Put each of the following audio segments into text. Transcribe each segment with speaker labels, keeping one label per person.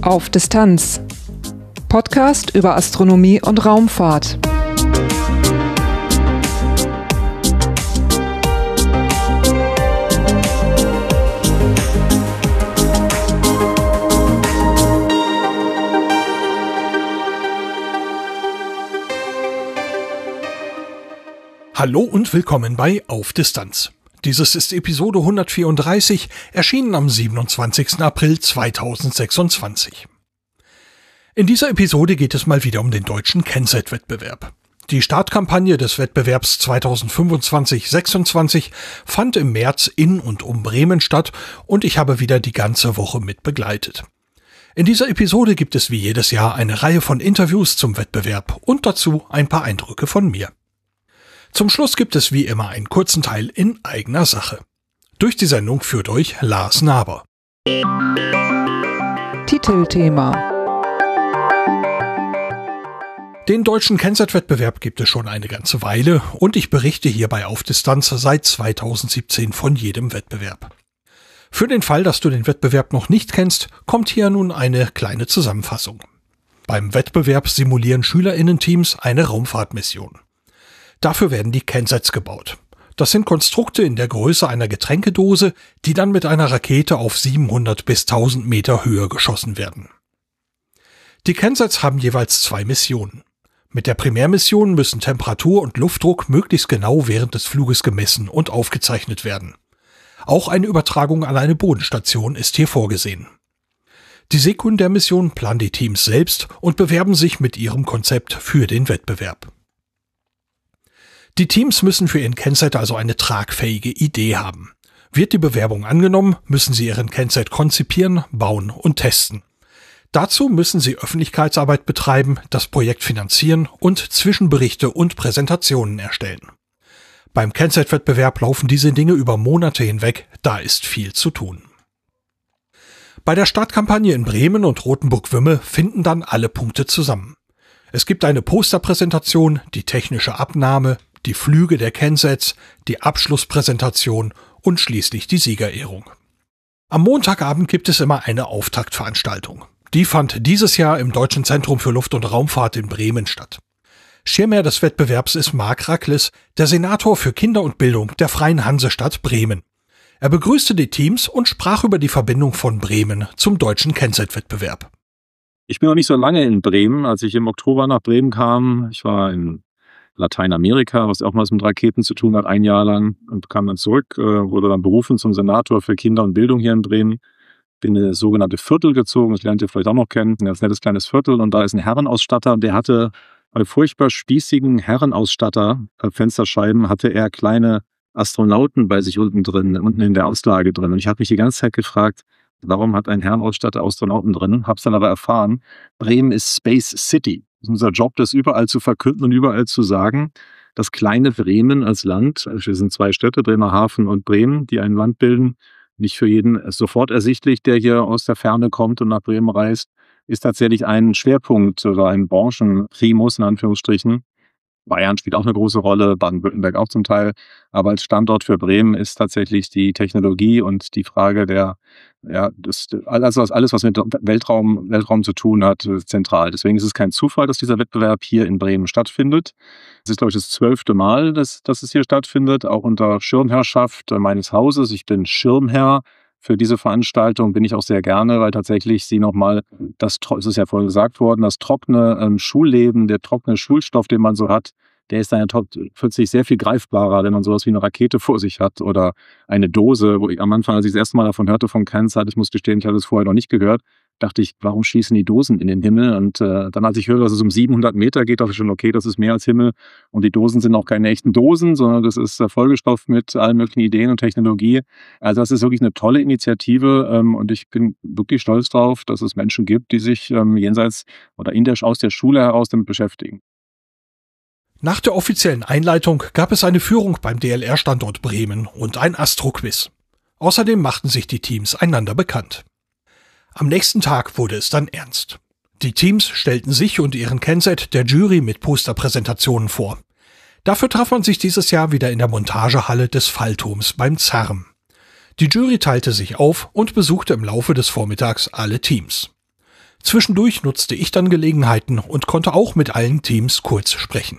Speaker 1: Auf Distanz. Podcast über Astronomie und Raumfahrt.
Speaker 2: Hallo und willkommen bei Auf Distanz. Dieses ist Episode 134, erschienen am 27. April 2026. In dieser Episode geht es mal wieder um den deutschen Kensat-Wettbewerb. Die Startkampagne des Wettbewerbs 2025-26 fand im März in und um Bremen statt und ich habe wieder die ganze Woche mit begleitet. In dieser Episode gibt es wie jedes Jahr eine Reihe von Interviews zum Wettbewerb und dazu ein paar Eindrücke von mir. Zum Schluss gibt es wie immer einen kurzen Teil in eigener Sache. Durch die Sendung führt euch Lars Naber.
Speaker 1: Titelthema.
Speaker 2: Den deutschen Kensat-Wettbewerb gibt es schon eine ganze Weile und ich berichte hierbei auf Distanz seit 2017 von jedem Wettbewerb. Für den Fall, dass du den Wettbewerb noch nicht kennst, kommt hier nun eine kleine Zusammenfassung. Beim Wettbewerb simulieren SchülerInnen-Teams eine Raumfahrtmission. Dafür werden die Kensats gebaut. Das sind Konstrukte in der Größe einer Getränkedose, die dann mit einer Rakete auf 700 bis 1000 Meter Höhe geschossen werden. Die Kensats haben jeweils 2 Missionen. Mit der Primärmission müssen Temperatur und Luftdruck möglichst genau während des Fluges gemessen und aufgezeichnet werden. Auch eine Übertragung an eine Bodenstation ist hier vorgesehen. Die Sekundärmission planen die Teams selbst und bewerben sich mit ihrem Konzept für den Wettbewerb. Die Teams müssen für ihren Kensat also eine tragfähige Idee haben. Wird die Bewerbung angenommen, müssen sie ihren Kensat konzipieren, bauen und testen. Dazu müssen sie Öffentlichkeitsarbeit betreiben, das Projekt finanzieren und Zwischenberichte und Präsentationen erstellen. Beim Kensat-Wettbewerb laufen diese Dinge über Monate hinweg, da ist viel zu tun. Bei der Startkampagne in Bremen und Rothenburg-Wümme finden dann alle Punkte zusammen. Es gibt eine Posterpräsentation, die technische Abnahme, die Flüge der Kensats, die Abschlusspräsentation und schließlich die Siegerehrung. Am Montagabend gibt es immer eine Auftaktveranstaltung. Die fand dieses Jahr im Deutschen Zentrum für Luft- und Raumfahrt in Bremen statt. Schirmherr des Wettbewerbs ist Marc Rackles, der Senator für Kinder und Bildung der Freien Hansestadt Bremen. Er begrüßte die Teams und sprach über die Verbindung von Bremen zum deutschen Kensat-Wettbewerb.
Speaker 3: Ich bin noch nicht so lange in Bremen. Als ich im Oktober nach Bremen kam, ich war in Lateinamerika, was auch mal mit Raketen zu tun hat, ein Jahr lang, und kam dann zurück, wurde dann berufen zum Senator für Kinder und Bildung hier in Bremen. Bin in das sogenannte Viertel gezogen, das lernt ihr vielleicht auch noch kennen, ein nettes kleines Viertel, und da ist ein Herrenausstatter, der hatte bei furchtbar spießigen Herrenausstatter-Fensterscheiben hatte er kleine Astronauten bei sich unten in der Auslage drin. Und ich habe mich die ganze Zeit gefragt, warum hat ein Herrenausstatter Astronauten drin? Hab's dann aber erfahren, Bremen ist Space City. Das ist unser Job, das überall zu verkünden und überall zu sagen. Das kleine Bremen als Land, also es sind 2 Städte, Bremerhaven und Bremen, die ein Land bilden, nicht für jeden sofort ersichtlich, der hier aus der Ferne kommt und nach Bremen reist, ist tatsächlich ein Schwerpunkt oder ein Branchenprimus in Anführungsstrichen. Bayern spielt auch eine große Rolle, Baden-Württemberg auch zum Teil. Aber als Standort für Bremen ist tatsächlich die Technologie und die Frage alles, was mit Weltraum zu tun hat, zentral. Deswegen ist es kein Zufall, dass dieser Wettbewerb hier in Bremen stattfindet. Es ist, glaube ich, das 12. Mal, dass es hier stattfindet, auch unter Schirmherrschaft meines Hauses. Ich bin Schirmherr. Für diese Veranstaltung bin ich auch sehr gerne, weil tatsächlich sie nochmal, es ist ja vorhin gesagt worden, das trockene Schulleben, der trockene Schulstoff, den man so hat, der ist dann plötzlich sehr viel greifbarer, wenn man sowas wie eine Rakete vor sich hat oder eine Dose, wo ich am Anfang, als ich das erste Mal davon hörte von Kensat, ich muss gestehen, ich hatte es vorher noch nicht gehört, dachte ich, warum schießen die Dosen in den Himmel? Und dann, als ich höre, dass es um 700 Meter geht, dachte ich schon, okay, das ist mehr als Himmel. Und die Dosen sind auch keine echten Dosen, sondern das ist vollgestopft mit allen möglichen Ideen und Technologie. Also das ist wirklich eine tolle Initiative und ich bin wirklich stolz darauf, dass es Menschen gibt, die sich jenseits oder aus der Schule heraus damit beschäftigen.
Speaker 2: Nach der offiziellen Einleitung gab es eine Führung beim DLR-Standort Bremen und ein Astro-Quiz. Außerdem machten sich die Teams einander bekannt. Am nächsten Tag wurde es dann ernst. Die Teams stellten sich und ihren Kensat der Jury mit Posterpräsentationen vor. Dafür traf man sich dieses Jahr wieder in der Montagehalle des Fallturms beim ZERM. Die Jury teilte sich auf und besuchte im Laufe des Vormittags alle Teams. Zwischendurch nutzte ich dann Gelegenheiten und konnte auch mit allen Teams kurz sprechen.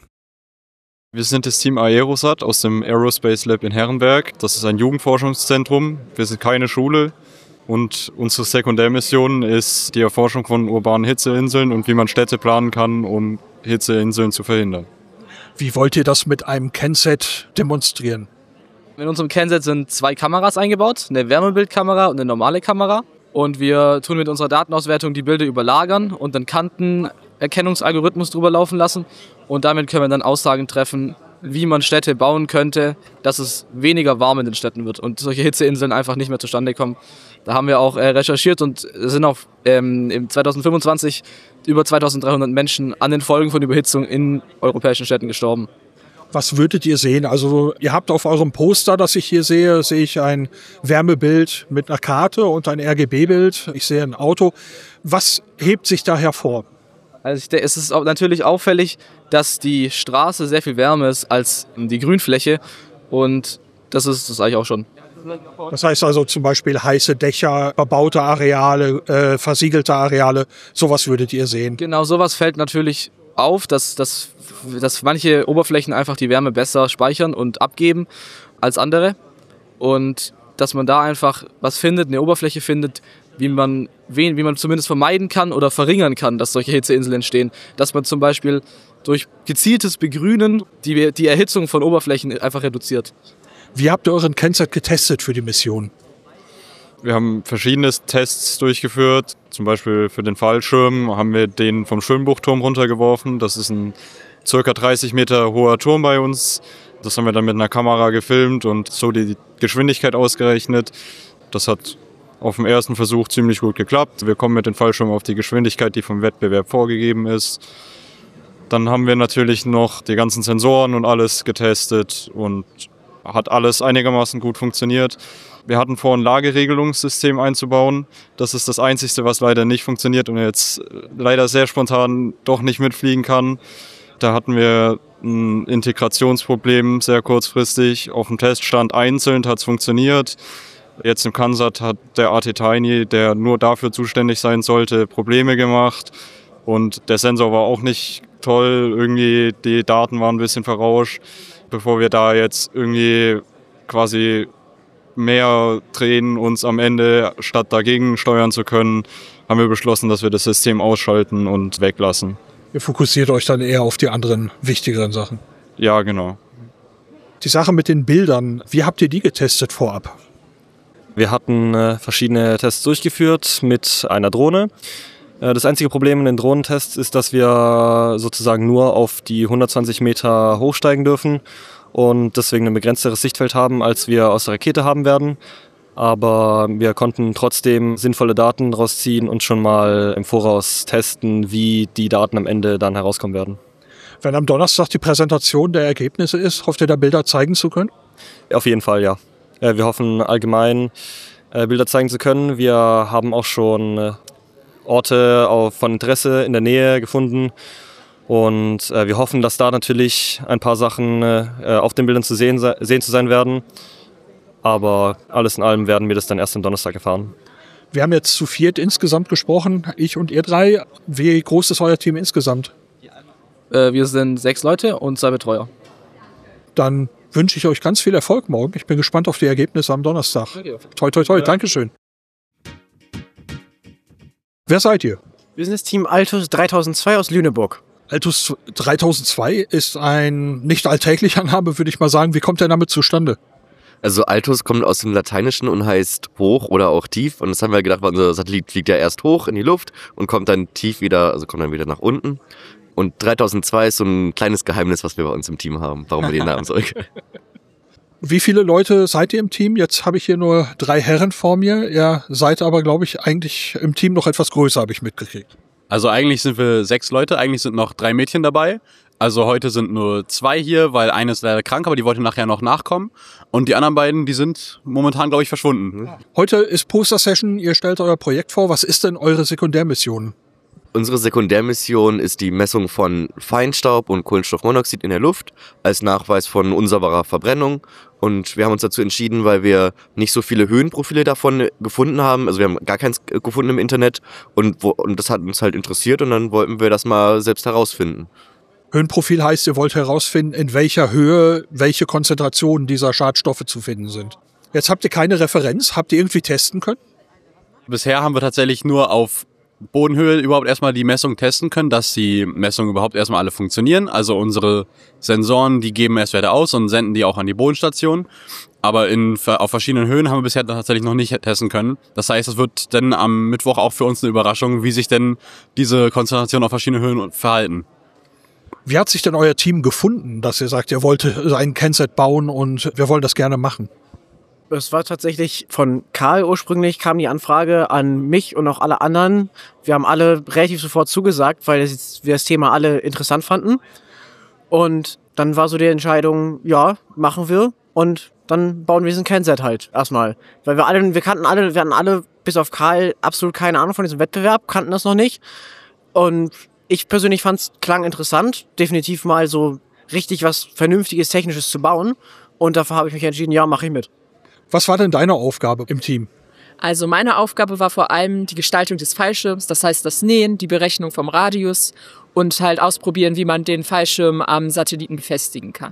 Speaker 4: Wir sind das Team Aerosat aus dem Aerospace Lab in Herrenberg. Das ist ein Jugendforschungszentrum. Wir sind keine Schule. Und unsere Sekundärmission ist die Erforschung von urbanen Hitzeinseln und wie man Städte planen kann, um Hitzeinseln zu verhindern.
Speaker 2: Wie wollt ihr das mit einem CanSat demonstrieren?
Speaker 5: In unserem CanSat sind 2 Kameras eingebaut, eine Wärmebildkamera und eine normale Kamera. Und wir tun mit unserer Datenauswertung die Bilder überlagern und einen Kantenerkennungsalgorithmus drüber laufen lassen. Und damit können wir dann Aussagen treffen, wie man Städte bauen könnte, dass es weniger warm in den Städten wird und solche Hitzeinseln einfach nicht mehr zustande kommen. Da haben wir auch recherchiert und sind auch im 2025 über 2300 Menschen an den Folgen von Überhitzung in europäischen Städten gestorben.
Speaker 2: Was würdet ihr sehen? Also ihr habt auf eurem Poster, das ich hier sehe ich ein Wärmebild mit einer Karte und ein RGB-Bild. Ich sehe ein Auto. Was hebt sich da hervor?
Speaker 5: Also es ist auch natürlich auffällig, dass die Straße sehr viel wärmer ist als die Grünfläche und das ist das eigentlich auch schon.
Speaker 2: Das heißt also zum Beispiel heiße Dächer, verbaute Areale, versiegelte Areale, sowas würdet ihr sehen.
Speaker 5: Genau, sowas fällt natürlich auf, dass manche Oberflächen einfach die Wärme besser speichern und abgeben als andere und dass man da einfach was findet, eine Oberfläche findet, wie man zumindest vermeiden kann oder verringern kann, dass solche Hitzeinseln entstehen. Dass man zum Beispiel durch gezieltes Begrünen die Erhitzung von Oberflächen einfach reduziert.
Speaker 2: Wie habt ihr euren CanSat getestet für die Mission?
Speaker 4: Wir haben verschiedene Tests durchgeführt. Zum Beispiel für den Fallschirm haben wir den vom Schwimmbuchturm runtergeworfen. Das ist ein ca. 30 Meter hoher Turm bei uns. Das haben wir dann mit einer Kamera gefilmt und so die Geschwindigkeit ausgerechnet. Das hat auf dem ersten Versuch ziemlich gut geklappt. Wir kommen mit dem Fallschirm auf die Geschwindigkeit, die vom Wettbewerb vorgegeben ist. Dann haben wir natürlich noch die ganzen Sensoren und alles getestet und hat alles einigermaßen gut funktioniert. Wir hatten vor, ein Lageregelungssystem einzubauen. Das ist das Einzige, was leider nicht funktioniert und jetzt leider sehr spontan doch nicht mitfliegen kann. Da hatten wir ein Integrationsproblem sehr kurzfristig. Auf dem Teststand einzeln hat es funktioniert. Jetzt im CanSat hat der AT-Tiny, der nur dafür zuständig sein sollte, Probleme gemacht. Und der Sensor war auch nicht toll. Irgendwie die Daten waren ein bisschen verrauscht. Bevor wir da jetzt irgendwie quasi mehr drehen, uns am Ende statt dagegen steuern zu können, haben wir beschlossen, dass wir das System ausschalten und weglassen.
Speaker 2: Ihr fokussiert euch dann eher auf die anderen wichtigeren Sachen.
Speaker 4: Ja, genau.
Speaker 2: Die Sache mit den Bildern, wie habt ihr die getestet vorab?
Speaker 6: Wir hatten verschiedene Tests durchgeführt mit einer Drohne. Das einzige Problem in den Drohnentests ist, dass wir sozusagen nur auf die 120 Meter hochsteigen dürfen und deswegen ein begrenzteres Sichtfeld haben, als wir aus der Rakete haben werden. Aber wir konnten trotzdem sinnvolle Daten rausziehen und schon mal im Voraus testen, wie die Daten am Ende dann herauskommen werden.
Speaker 2: Wenn am Donnerstag die Präsentation der Ergebnisse ist, hofft ihr da Bilder zeigen zu können?
Speaker 6: Auf jeden Fall, ja. Wir hoffen allgemein Bilder zeigen zu können. Wir haben auch schon Orte von Interesse in der Nähe gefunden und wir hoffen, dass da natürlich ein paar Sachen auf den Bildern zu sehen zu sein werden. Aber alles in allem werden wir das dann erst am Donnerstag erfahren.
Speaker 2: Wir haben jetzt zu 4 insgesamt gesprochen, ich und ihr 3. Wie groß ist euer Team insgesamt?
Speaker 5: Wir sind 6 Leute und 2 Betreuer.
Speaker 2: Dann wünsche ich euch ganz viel Erfolg morgen. Ich bin gespannt auf die Ergebnisse am Donnerstag.
Speaker 5: Okay.
Speaker 2: Toi, toi, toi. Ja. Dankeschön. Wer seid ihr?
Speaker 7: Wir sind das Team Altus 3002 aus Lüneburg.
Speaker 2: Altus 3002 ist ein nicht alltäglicher Name, würde ich mal sagen. Wie kommt der Name zustande?
Speaker 8: Also Altus kommt aus dem Lateinischen und heißt hoch oder auch tief. Und das haben wir gedacht, weil unser Satellit fliegt ja erst hoch in die Luft und kommt dann tief wieder, also kommt dann wieder nach unten. Und 3002 ist so ein kleines Geheimnis, was wir bei uns im Team haben, warum wir den Namen so.
Speaker 2: Wie viele Leute seid ihr im Team? Jetzt habe ich hier nur 3 Herren vor mir. Ihr seid aber, glaube ich, eigentlich im Team noch etwas größer, habe ich mitgekriegt.
Speaker 9: Also eigentlich sind wir 6 Leute, eigentlich sind noch 3 Mädchen dabei. Also heute sind nur 2 hier, weil eine ist leider krank, aber die wollte nachher noch nachkommen. Und die anderen beiden, die sind momentan, glaube ich, verschwunden.
Speaker 2: Heute ist Poster-Session, ihr stellt euer Projekt vor. Was ist denn eure Sekundärmission?
Speaker 8: Unsere Sekundärmission ist die Messung von Feinstaub und Kohlenstoffmonoxid in der Luft als Nachweis von unsauberer Verbrennung. Und wir haben uns dazu entschieden, weil wir nicht so viele Höhenprofile davon gefunden haben. Also wir haben gar keins gefunden im Internet und das hat uns halt interessiert und dann wollten wir das mal selbst herausfinden.
Speaker 2: Höhenprofil heißt, ihr wollt herausfinden, in welcher Höhe welche Konzentrationen dieser Schadstoffe zu finden sind. Jetzt habt ihr keine Referenz. Habt ihr irgendwie testen können?
Speaker 9: Bisher haben wir tatsächlich nur auf Bodenhöhe überhaupt erstmal die Messung testen können, dass die Messungen überhaupt erstmal alle funktionieren. Also unsere Sensoren, die geben Messwerte aus und senden die auch an die Bodenstation. Aber auf verschiedenen Höhen haben wir bisher tatsächlich noch nicht testen können. Das heißt, es wird dann am Mittwoch auch für uns eine Überraschung, wie sich denn diese Konzentration auf verschiedenen Höhen verhalten.
Speaker 2: Wie hat sich denn euer Team gefunden, dass ihr sagt, ihr wollt ein Kenset bauen und wir wollen das gerne machen?
Speaker 7: Es war tatsächlich von Karl ursprünglich, kam die Anfrage an mich und auch alle anderen. Wir haben alle relativ sofort zugesagt, weil wir das Thema alle interessant fanden. Und dann war so die Entscheidung, ja, machen wir. Und dann bauen wir diesen Kenset halt erstmal. Weil wir hatten alle, bis auf Karl, absolut keine Ahnung von diesem Wettbewerb, kannten das noch nicht. Und ich persönlich klang interessant, definitiv mal so richtig was Vernünftiges, Technisches zu bauen. Und dafür habe ich mich entschieden, ja, mache ich mit.
Speaker 2: Was war denn deine Aufgabe im Team?
Speaker 10: Also meine Aufgabe war vor allem die Gestaltung des Fallschirms, das heißt das Nähen, die Berechnung vom Radius und halt ausprobieren, wie man den Fallschirm am Satelliten befestigen kann.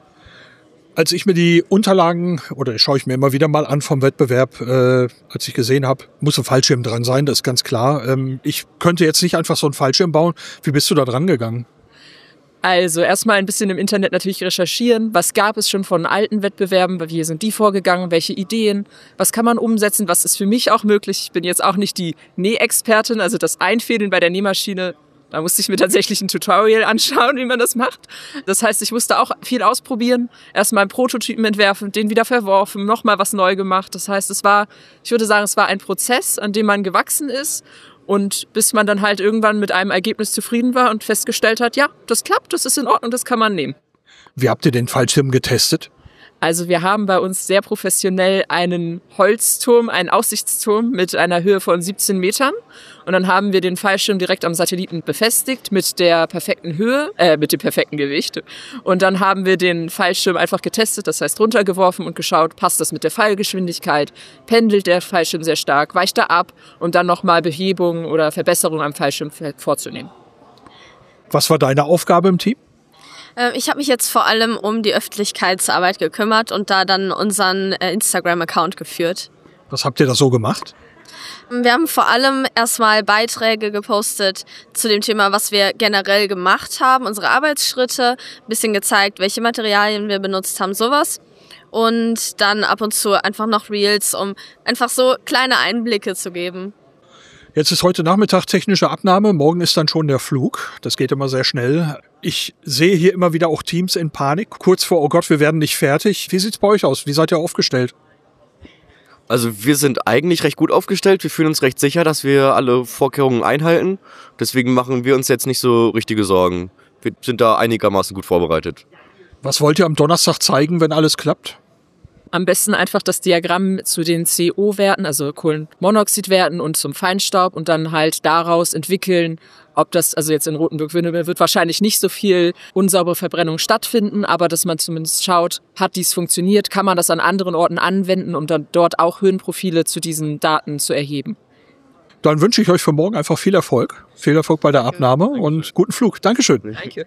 Speaker 2: Als ich mir die Unterlagen, oder schaue ich mir immer wieder mal an vom Wettbewerb, als ich gesehen habe, muss ein Fallschirm dran sein, das ist ganz klar. Ich könnte jetzt nicht einfach so einen Fallschirm bauen. Wie bist du da dran gegangen?
Speaker 10: Also erstmal ein bisschen im Internet natürlich recherchieren, was gab es schon von alten Wettbewerben, wie sind die vorgegangen, welche Ideen, was kann man umsetzen, was ist für mich auch möglich. Ich bin jetzt auch nicht die Nähexpertin, also das Einfädeln bei der Nähmaschine, da musste ich mir tatsächlich ein Tutorial anschauen, wie man das macht. Das heißt, ich musste auch viel ausprobieren, erstmal einen Prototypen entwerfen, den wieder verworfen, nochmal was neu gemacht. Das heißt, ich würde sagen, es war ein Prozess, an dem man gewachsen ist. Und bis man dann halt irgendwann mit einem Ergebnis zufrieden war und festgestellt hat, ja, das klappt, das ist in Ordnung, das kann man nehmen.
Speaker 2: Wie habt ihr den Fallschirm getestet?
Speaker 10: Also wir haben bei uns sehr professionell einen Holzturm, einen Aussichtsturm mit einer Höhe von 17 Metern. Und dann haben wir den Fallschirm direkt am Satelliten befestigt mit der perfekten Höhe, mit dem perfekten Gewicht. Und dann haben wir den Fallschirm einfach getestet, das heißt runtergeworfen und geschaut, passt das mit der Fallgeschwindigkeit, pendelt der Fallschirm sehr stark, weicht er ab und dann nochmal Behebungen oder Verbesserungen am Fallschirm vorzunehmen.
Speaker 2: Was war deine Aufgabe im Team?
Speaker 11: Ich habe mich jetzt vor allem um die Öffentlichkeitsarbeit gekümmert und da dann unseren Instagram-Account geführt.
Speaker 2: Was habt ihr da so gemacht?
Speaker 11: Wir haben vor allem erstmal Beiträge gepostet zu dem Thema, was wir generell gemacht haben, unsere Arbeitsschritte, ein bisschen gezeigt, welche Materialien wir benutzt haben, sowas. Und dann ab und zu einfach noch Reels, um einfach so kleine Einblicke zu geben.
Speaker 2: Jetzt ist heute Nachmittag technische Abnahme, morgen ist dann schon der Flug. Das geht immer sehr schnell. Ich sehe hier immer wieder auch Teams in Panik, kurz vor, oh Gott, wir werden nicht fertig. Wie sieht's bei euch aus? Wie seid ihr aufgestellt?
Speaker 8: Also wir sind eigentlich recht gut aufgestellt. Wir fühlen uns recht sicher, dass wir alle Vorkehrungen einhalten. Deswegen machen wir uns jetzt nicht so richtige Sorgen. Wir sind da einigermaßen gut vorbereitet.
Speaker 2: Was wollt ihr am Donnerstag zeigen, wenn alles klappt?
Speaker 10: Am besten einfach das Diagramm zu den CO-Werten, also Kohlenmonoxidwerten und zum Feinstaub und dann halt daraus entwickeln, ob das, also jetzt in Rotenburg-Winnemünde wird wahrscheinlich nicht so viel unsaubere Verbrennung stattfinden, aber dass man zumindest schaut, hat dies funktioniert, kann man das an anderen Orten anwenden, um dann dort auch Höhenprofile zu diesen Daten zu erheben.
Speaker 2: Dann wünsche ich euch für morgen einfach viel Erfolg. Viel Erfolg bei der Abnahme und guten Flug. Dankeschön.
Speaker 10: Danke.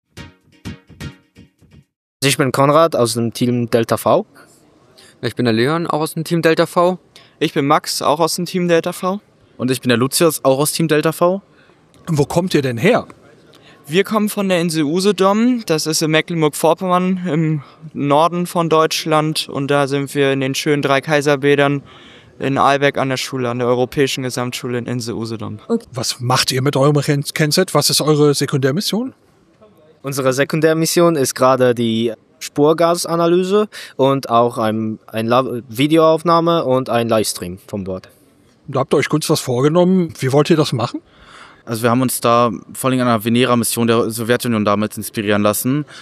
Speaker 12: Ich bin Konrad aus dem Team Delta V.
Speaker 13: Ich bin der Leon, auch aus dem Team Delta V. Ich bin Max, auch aus dem Team Delta V.
Speaker 14: Und ich bin der Lucius, auch aus Team Delta V.
Speaker 2: Und wo kommt ihr denn her?
Speaker 13: Wir kommen von der Insel Usedom. Das ist in Mecklenburg-Vorpommern im Norden von Deutschland. Und da sind wir in den schönen Dreikaiserbädern in Ahlbeck an der Schule, an der Europäischen Gesamtschule in Insel Usedom.
Speaker 2: Okay. Was macht ihr mit eurem Kenset? Was ist eure Sekundärmission?
Speaker 12: Unsere Sekundärmission ist gerade die Spurgasanalyse und auch eine Videoaufnahme und ein Livestream vom Bord.
Speaker 2: Da habt ihr euch kurz was vorgenommen. Wie wollt ihr das machen?
Speaker 14: Also wir haben uns da vor allem an einer Venera-Mission der Sowjetunion damals inspirieren lassen.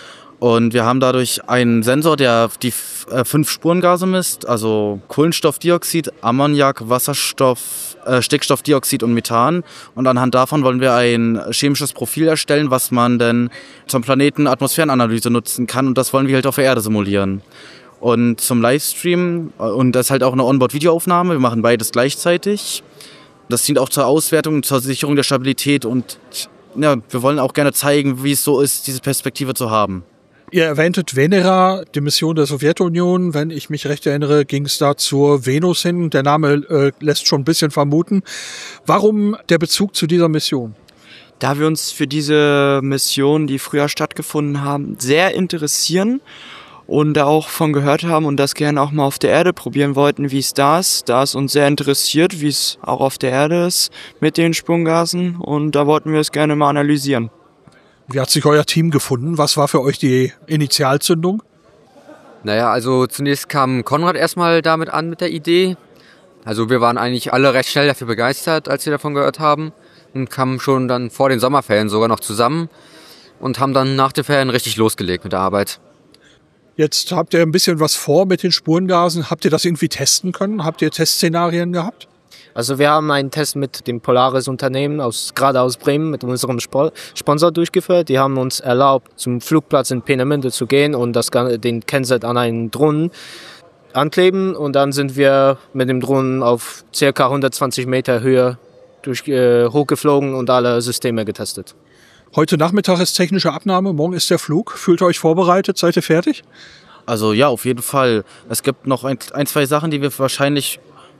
Speaker 14: Und wir haben dadurch einen Sensor, der die 5 Spurengase misst, also Kohlenstoffdioxid, Ammoniak, Wasserstoff, Stickstoffdioxid und Methan. Und anhand davon wollen wir ein chemisches Profil erstellen, was man dann zum Planeten-Atmosphärenanalyse nutzen kann. Und das wollen wir halt auf der Erde simulieren. Und zum Livestream, und das ist halt auch eine Onboard-Videoaufnahme, wir machen beides gleichzeitig. Das dient auch zur Auswertung, zur Sicherung der Stabilität und ja, wir wollen auch gerne zeigen, wie es so ist, diese Perspektive zu haben.
Speaker 2: Ihr erwähntet Venera, die Mission der Sowjetunion. Wenn ich mich recht erinnere, ging es da zur Venus hin. Der Name lässt schon ein bisschen vermuten. Warum der Bezug zu dieser Mission?
Speaker 13: Da wir uns für diese Mission, die früher stattgefunden haben, sehr interessieren und da auch von gehört haben und das gerne auch mal auf der Erde probieren wollten, wie es da ist. Da es uns sehr interessiert, wie es auch auf der Erde ist mit den Sprunggasen und da wollten wir es gerne mal analysieren.
Speaker 2: Wie hat sich euer Team gefunden? Was war für euch die Initialzündung?
Speaker 15: Naja, also zunächst kam Konrad erstmal damit an mit der Idee. Also wir waren eigentlich alle recht schnell dafür begeistert, als wir davon gehört haben. Und kamen schon dann vor den Sommerferien sogar noch zusammen und haben dann nach den Ferien richtig losgelegt mit der Arbeit.
Speaker 2: Jetzt habt ihr ein bisschen was vor mit den Spurengasen. Habt ihr das irgendwie testen können? Habt ihr Testszenarien gehabt?
Speaker 12: Also wir haben einen Test mit dem Polaris-Unternehmen gerade aus Bremen mit unserem Sponsor durchgeführt. Die haben uns erlaubt, zum Flugplatz in Peenemünde zu gehen und den Kenset an einen Drohnen ankleben. Und dann sind wir mit dem Drohnen auf ca. 120 Meter Höhe hochgeflogen und alle Systeme getestet.
Speaker 2: Heute Nachmittag ist technische Abnahme, morgen ist der Flug. Fühlt ihr euch vorbereitet? Seid ihr fertig?
Speaker 14: Also ja, auf jeden Fall. Es gibt noch ein, zwei Sachen, die wir wahrscheinlich,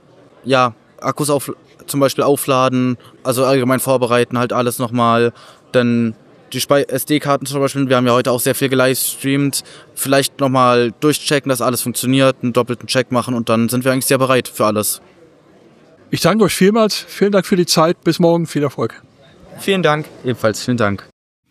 Speaker 14: Akkus zum Beispiel aufladen, also allgemein vorbereiten, halt alles nochmal. Dann die SD-Karten zum Beispiel, wir haben ja heute auch sehr viel gelivestreamt. Vielleicht nochmal durchchecken, dass alles funktioniert, einen doppelten Check machen und dann sind wir eigentlich sehr bereit für alles.
Speaker 2: Ich danke euch vielmals. Vielen Dank für die Zeit. Bis morgen. Viel Erfolg.
Speaker 13: Vielen Dank.
Speaker 14: Ebenfalls vielen Dank.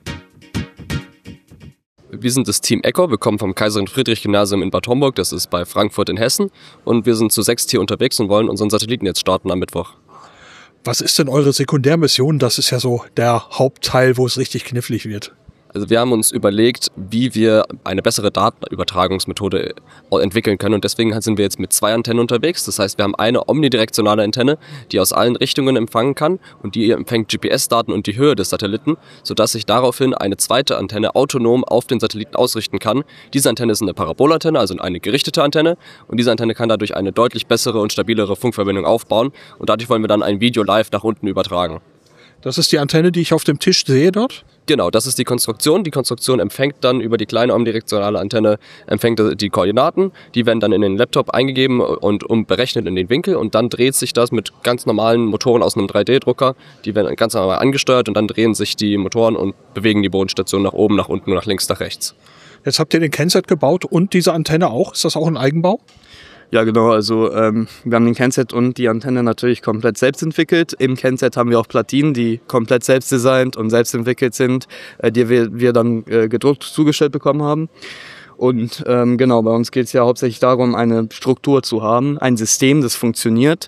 Speaker 16: Wir sind das Team Echo, wir kommen vom Kaiserin-Friedrich-Gymnasium in Bad Homburg, das ist bei Frankfurt in Hessen. Und wir sind zu 6 hier unterwegs und wollen unseren Satelliten jetzt starten am Mittwoch.
Speaker 2: Was ist denn eure Sekundärmission? Das ist ja so der Hauptteil, wo es richtig knifflig wird.
Speaker 16: Also wir haben uns überlegt, wie wir eine bessere Datenübertragungsmethode entwickeln können und deswegen sind wir jetzt mit 2 Antennen unterwegs. Das heißt, wir haben eine omnidirektionale Antenne, die aus allen Richtungen empfangen kann und die empfängt GPS-Daten und die Höhe des Satelliten, sodass sich daraufhin eine zweite Antenne autonom auf den Satelliten ausrichten kann. Diese Antenne ist eine Parabolantenne, also eine gerichtete Antenne und diese Antenne kann dadurch eine deutlich bessere und stabilere Funkverbindung aufbauen und dadurch wollen wir dann ein Video live nach unten übertragen.
Speaker 2: Das ist die Antenne, die ich auf dem Tisch sehe dort?
Speaker 16: Genau, das ist die Konstruktion. Die Konstruktion empfängt dann über die kleine omnidirektionale Antenne die Koordinaten. Die werden dann in den Laptop eingegeben und berechnet in den Winkel. Und dann dreht sich das mit ganz normalen Motoren aus einem 3D-Drucker. Die werden ganz normal angesteuert und dann drehen sich die Motoren und bewegen die Bodenstation nach oben, nach unten, nach links, nach rechts.
Speaker 2: Jetzt habt ihr den Kenset gebaut und diese Antenne auch. Ist das auch ein Eigenbau?
Speaker 17: Ja, genau. Also wir haben den Kenset und die Antenne natürlich komplett selbst entwickelt. Im Kenset haben wir auch Platinen, die komplett selbst designt und selbst entwickelt sind, die wir dann gedruckt zugestellt bekommen haben. Und genau, bei uns geht es ja hauptsächlich darum, eine Struktur zu haben, ein System, das funktioniert.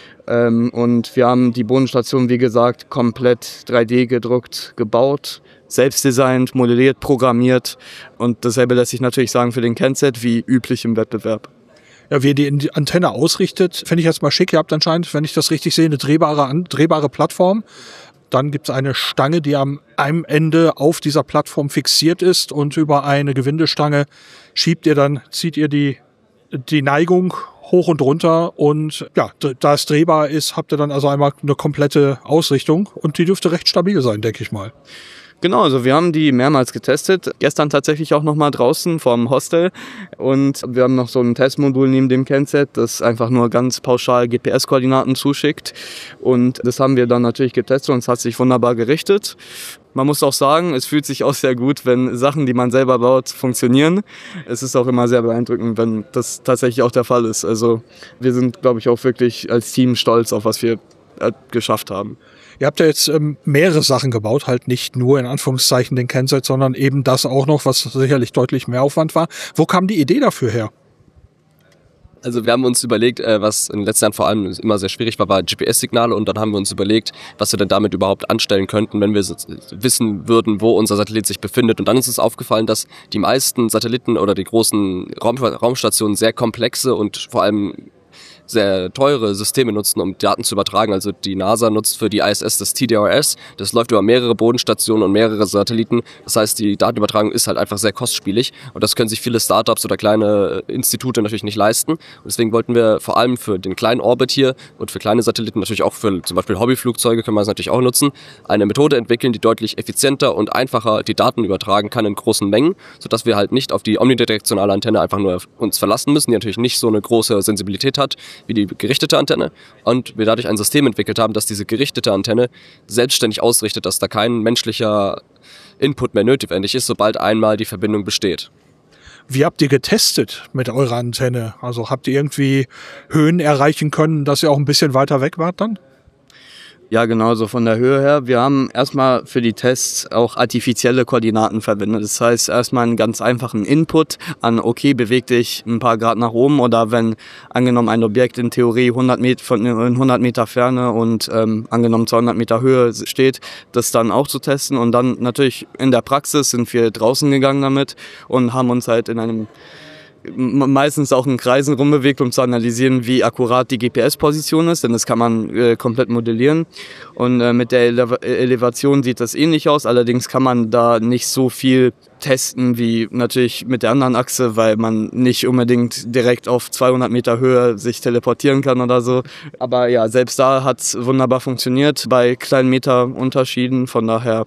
Speaker 17: Und wir haben die Bodenstation, wie gesagt, komplett 3D gedruckt, gebaut, selbst designt, modelliert, programmiert. Und dasselbe lässt sich natürlich sagen für den Kenset wie üblich im Wettbewerb.
Speaker 2: Ja, wie ihr die Antenne ausrichtet, finde ich jetzt mal schick. Ihr habt anscheinend, wenn ich das richtig sehe, eine drehbare Plattform. Dann gibt es eine Stange, die am einem Ende auf dieser Plattform fixiert ist und über eine Gewindestange zieht ihr die Neigung hoch und runter und ja, da es drehbar ist, habt ihr dann also einmal eine komplette Ausrichtung und die dürfte recht stabil sein, denke ich mal.
Speaker 17: Genau, also wir haben die mehrmals getestet. Gestern tatsächlich auch nochmal draußen vorm Hostel. Und wir haben noch so ein Testmodul neben dem Kenset, das einfach nur ganz pauschal GPS-Koordinaten zuschickt. Und das haben wir dann natürlich getestet und es hat sich wunderbar gerichtet. Man muss auch sagen, es fühlt sich auch sehr gut, wenn Sachen, die man selber baut, funktionieren. Es ist auch immer sehr beeindruckend, wenn das tatsächlich auch der Fall ist. Also wir sind, glaube ich, auch wirklich als Team stolz auf was wir geschafft haben.
Speaker 2: Ihr habt ja jetzt mehrere Sachen gebaut, halt nicht nur in Anführungszeichen den Kenset, sondern eben das auch noch, was sicherlich deutlich mehr Aufwand war. Wo kam die Idee dafür her?
Speaker 16: Also wir haben uns überlegt, was in den letzten Jahren vor allem immer sehr schwierig war GPS-Signale, und dann haben wir uns überlegt, was wir denn damit überhaupt anstellen könnten, wenn wir wissen würden, wo unser Satellit sich befindet. Und dann ist uns aufgefallen, dass die meisten Satelliten oder die großen Raumstationen sehr komplexe und vor allem sehr teure Systeme nutzen, um Daten zu übertragen. Also die NASA nutzt für die ISS das TDRS. Das läuft über mehrere Bodenstationen und mehrere Satelliten. Das heißt, die Datenübertragung ist halt einfach sehr kostspielig. Und das können sich viele Startups oder kleine Institute natürlich nicht leisten. Und deswegen wollten wir vor allem für den kleinen Orbit hier und für kleine Satelliten, natürlich auch für zum Beispiel Hobbyflugzeuge, können wir das natürlich auch nutzen, eine Methode entwickeln, die deutlich effizienter und einfacher die Daten übertragen kann in großen Mengen, sodass wir halt nicht auf die omnidirektionale Antenne einfach nur uns verlassen müssen, die natürlich nicht so eine große Sensibilität hat wie die gerichtete Antenne, und wir dadurch ein System entwickelt haben, das diese gerichtete Antenne selbstständig ausrichtet, dass da kein menschlicher Input mehr notwendig ist, sobald einmal die Verbindung besteht.
Speaker 2: Wie habt ihr getestet mit eurer Antenne? Also habt ihr irgendwie Höhen erreichen können, dass ihr auch ein bisschen weiter weg wart dann?
Speaker 17: Ja, genau, so von der Höhe her. Wir haben erstmal für die Tests auch artifizielle Koordinaten verwendet. Das heißt, erstmal einen ganz einfachen Input an, okay, beweg dich ein paar Grad nach oben, oder wenn angenommen ein Objekt in Theorie 100 Meter Ferne und angenommen 200 Meter Höhe steht, das dann auch zu testen. Und dann natürlich in der Praxis sind wir draußen gegangen damit und haben uns halt in einem meistens auch in Kreisen rumbewegt, um zu analysieren, wie akkurat die GPS-Position ist, denn das kann man komplett modellieren. Und mit der Elevation sieht das ähnlich aus, allerdings kann man da nicht so viel testen wie natürlich mit der anderen Achse, weil man nicht unbedingt direkt auf 200 Meter Höhe sich teleportieren kann oder so. Aber ja, selbst da hat es wunderbar funktioniert bei kleinen Meterunterschieden, von daher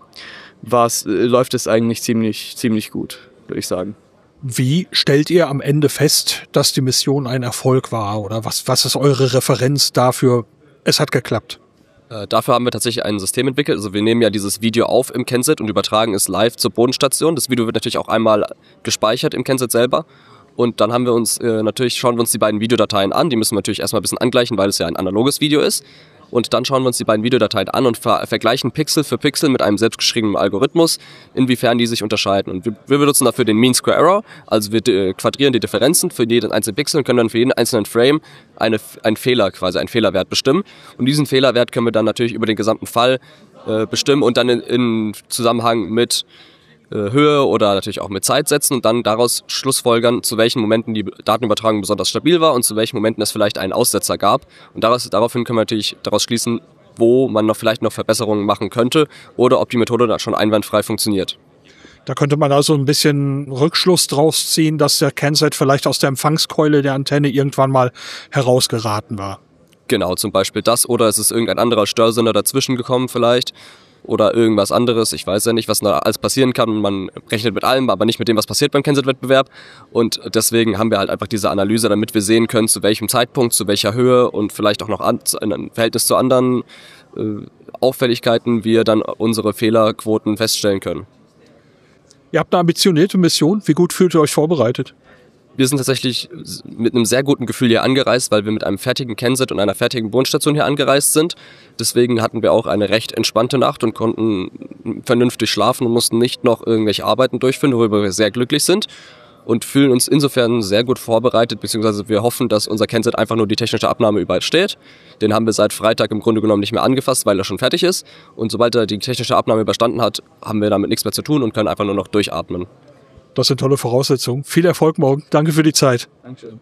Speaker 17: läuft es eigentlich ziemlich gut, würde ich sagen.
Speaker 2: Wie stellt ihr am Ende fest, dass die Mission ein Erfolg war? Oder was ist eure Referenz dafür, es hat geklappt?
Speaker 16: Dafür haben wir tatsächlich ein System entwickelt. Also wir nehmen ja dieses Video auf im Kensett und übertragen es live zur Bodenstation. Das Video wird natürlich auch einmal gespeichert im Kensett selber. Und dann haben wir uns schauen wir uns die beiden Videodateien an. Die müssen wir natürlich erstmal ein bisschen angleichen, weil es ja ein analoges Video ist. Und dann schauen wir uns die beiden Videodateien an und vergleichen Pixel für Pixel mit einem selbstgeschriebenen Algorithmus, inwiefern die sich unterscheiden. Und wir benutzen dafür den Mean Square Error, also wir quadrieren die Differenzen für jeden einzelnen Pixel und können dann für jeden einzelnen Frame einen Fehlerwert bestimmen. Und diesen Fehlerwert können wir dann natürlich über den gesamten Fall bestimmen und dann in Zusammenhang mit Höhe oder natürlich auch mit Zeit setzen und dann daraus schlussfolgern, zu welchen Momenten die Datenübertragung besonders stabil war und zu welchen Momenten es vielleicht einen Aussetzer gab. Und daraufhin können wir natürlich daraus schließen, wo man vielleicht noch Verbesserungen machen könnte oder ob die Methode da schon einwandfrei funktioniert.
Speaker 2: Da könnte man also ein bisschen Rückschluss draus ziehen, dass der Kensett vielleicht aus der Empfangskeule der Antenne irgendwann mal herausgeraten war.
Speaker 16: Genau, zum Beispiel das, oder es ist irgendein anderer Störsender dazwischen gekommen vielleicht. Oder irgendwas anderes, ich weiß ja nicht, was da alles passieren kann. Man rechnet mit allem, aber nicht mit dem, was passiert beim Kensett-Wettbewerb. Und deswegen haben wir halt einfach diese Analyse, damit wir sehen können, zu welchem Zeitpunkt, zu welcher Höhe und vielleicht auch noch in einem Verhältnis zu anderen Auffälligkeiten wir dann unsere Fehlerquoten feststellen können.
Speaker 2: Ihr habt eine ambitionierte Mission. Wie gut fühlt ihr euch vorbereitet?
Speaker 16: Wir sind tatsächlich mit einem sehr guten Gefühl hier angereist, weil wir mit einem fertigen Kensett und einer fertigen Bodenstation hier angereist sind. Deswegen hatten wir auch eine recht entspannte Nacht und konnten vernünftig schlafen und mussten nicht noch irgendwelche Arbeiten durchführen, worüber wir sehr glücklich sind und fühlen uns insofern sehr gut vorbereitet, beziehungsweise wir hoffen, dass unser Kensett einfach nur die technische Abnahme übersteht. Den haben wir seit Freitag im Grunde genommen nicht mehr angefasst, weil er schon fertig ist. Und sobald er die technische Abnahme überstanden hat, haben wir damit nichts mehr zu tun und können einfach nur noch durchatmen.
Speaker 2: Das sind tolle Voraussetzungen. Viel Erfolg morgen. Danke für die Zeit.
Speaker 17: Dankeschön.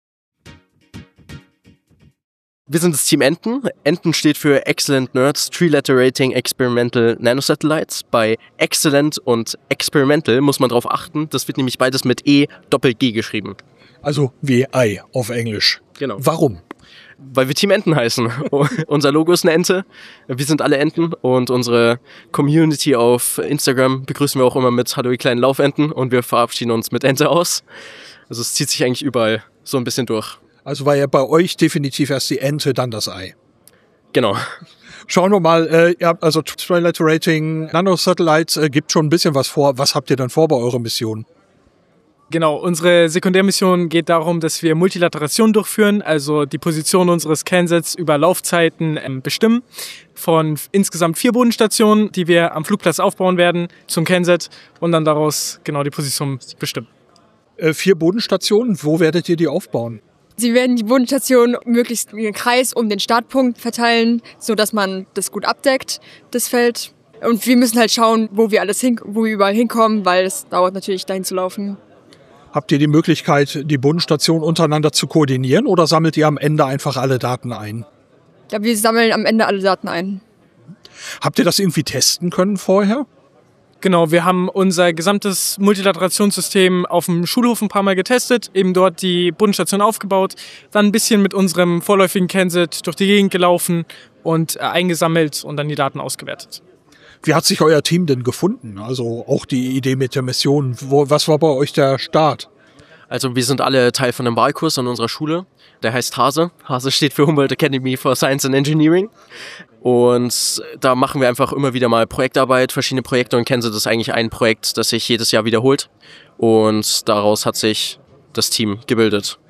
Speaker 18: Wir sind das Team Enten. Enten steht für Excellent Nerds, Tree-Letter Rating Experimental Nanosatellites. Bei Excellent und Experimental muss man darauf achten. Das wird nämlich beides mit E-Doppel-G geschrieben.
Speaker 2: Also wie Ei auf Englisch.
Speaker 18: Genau.
Speaker 2: Warum?
Speaker 18: Weil wir Team Enten heißen. Unser Logo ist eine Ente. Wir sind alle Enten und unsere Community auf Instagram begrüßen wir auch immer mit Hallo ihr kleinen Laufenten und wir verabschieden uns mit Ente aus. Also es zieht sich eigentlich überall so ein bisschen durch.
Speaker 2: Also war ja bei euch definitiv erst die Ente, dann das Ei.
Speaker 18: Genau.
Speaker 2: Schauen wir mal, ihr habt also Tree-Letter Rating Nanosatellites, gibt schon ein bisschen was vor. Was habt ihr dann vor bei eurer Mission?
Speaker 19: Genau, unsere Sekundärmission geht darum, dass wir Multilateration durchführen, also die Position unseres Kensetts über Laufzeiten bestimmen. Von insgesamt 4 Bodenstationen, die wir am Flugplatz aufbauen werden, zum Kensett und dann daraus genau die Position bestimmen.
Speaker 2: 4 Bodenstationen, wo werdet ihr die aufbauen?
Speaker 20: Sie werden die Bodenstation möglichst in den Kreis um den Startpunkt verteilen, so dass man das gut abdeckt, das Feld. Und wir müssen halt schauen, wo wir überall hinkommen, weil es dauert natürlich, dahin zu laufen.
Speaker 2: Habt ihr die Möglichkeit, die Bodenstation untereinander zu koordinieren oder sammelt ihr am Ende einfach alle Daten ein?
Speaker 20: Ja, wir sammeln am Ende alle Daten ein.
Speaker 2: Habt ihr das irgendwie testen können vorher?
Speaker 19: Genau, wir haben unser gesamtes Multilaterationssystem auf dem Schulhof ein paar Mal getestet, eben dort die Bodenstation aufgebaut, dann ein bisschen mit unserem vorläufigen Kenset durch die Gegend gelaufen und eingesammelt und dann die Daten ausgewertet.
Speaker 2: Wie hat sich euer Team denn gefunden? Also auch die Idee mit der Mission. Was war bei euch der Start?
Speaker 18: Also wir sind alle Teil von einem Wahlkurs an unserer Schule. Der heißt HASE. HASE steht für Humboldt Academy for Science and Engineering. Und da machen wir einfach immer wieder mal Projektarbeit, verschiedene Projekte, und Kenset ist eigentlich ein Projekt, das sich jedes Jahr wiederholt. Und daraus hat sich das Team gebildet.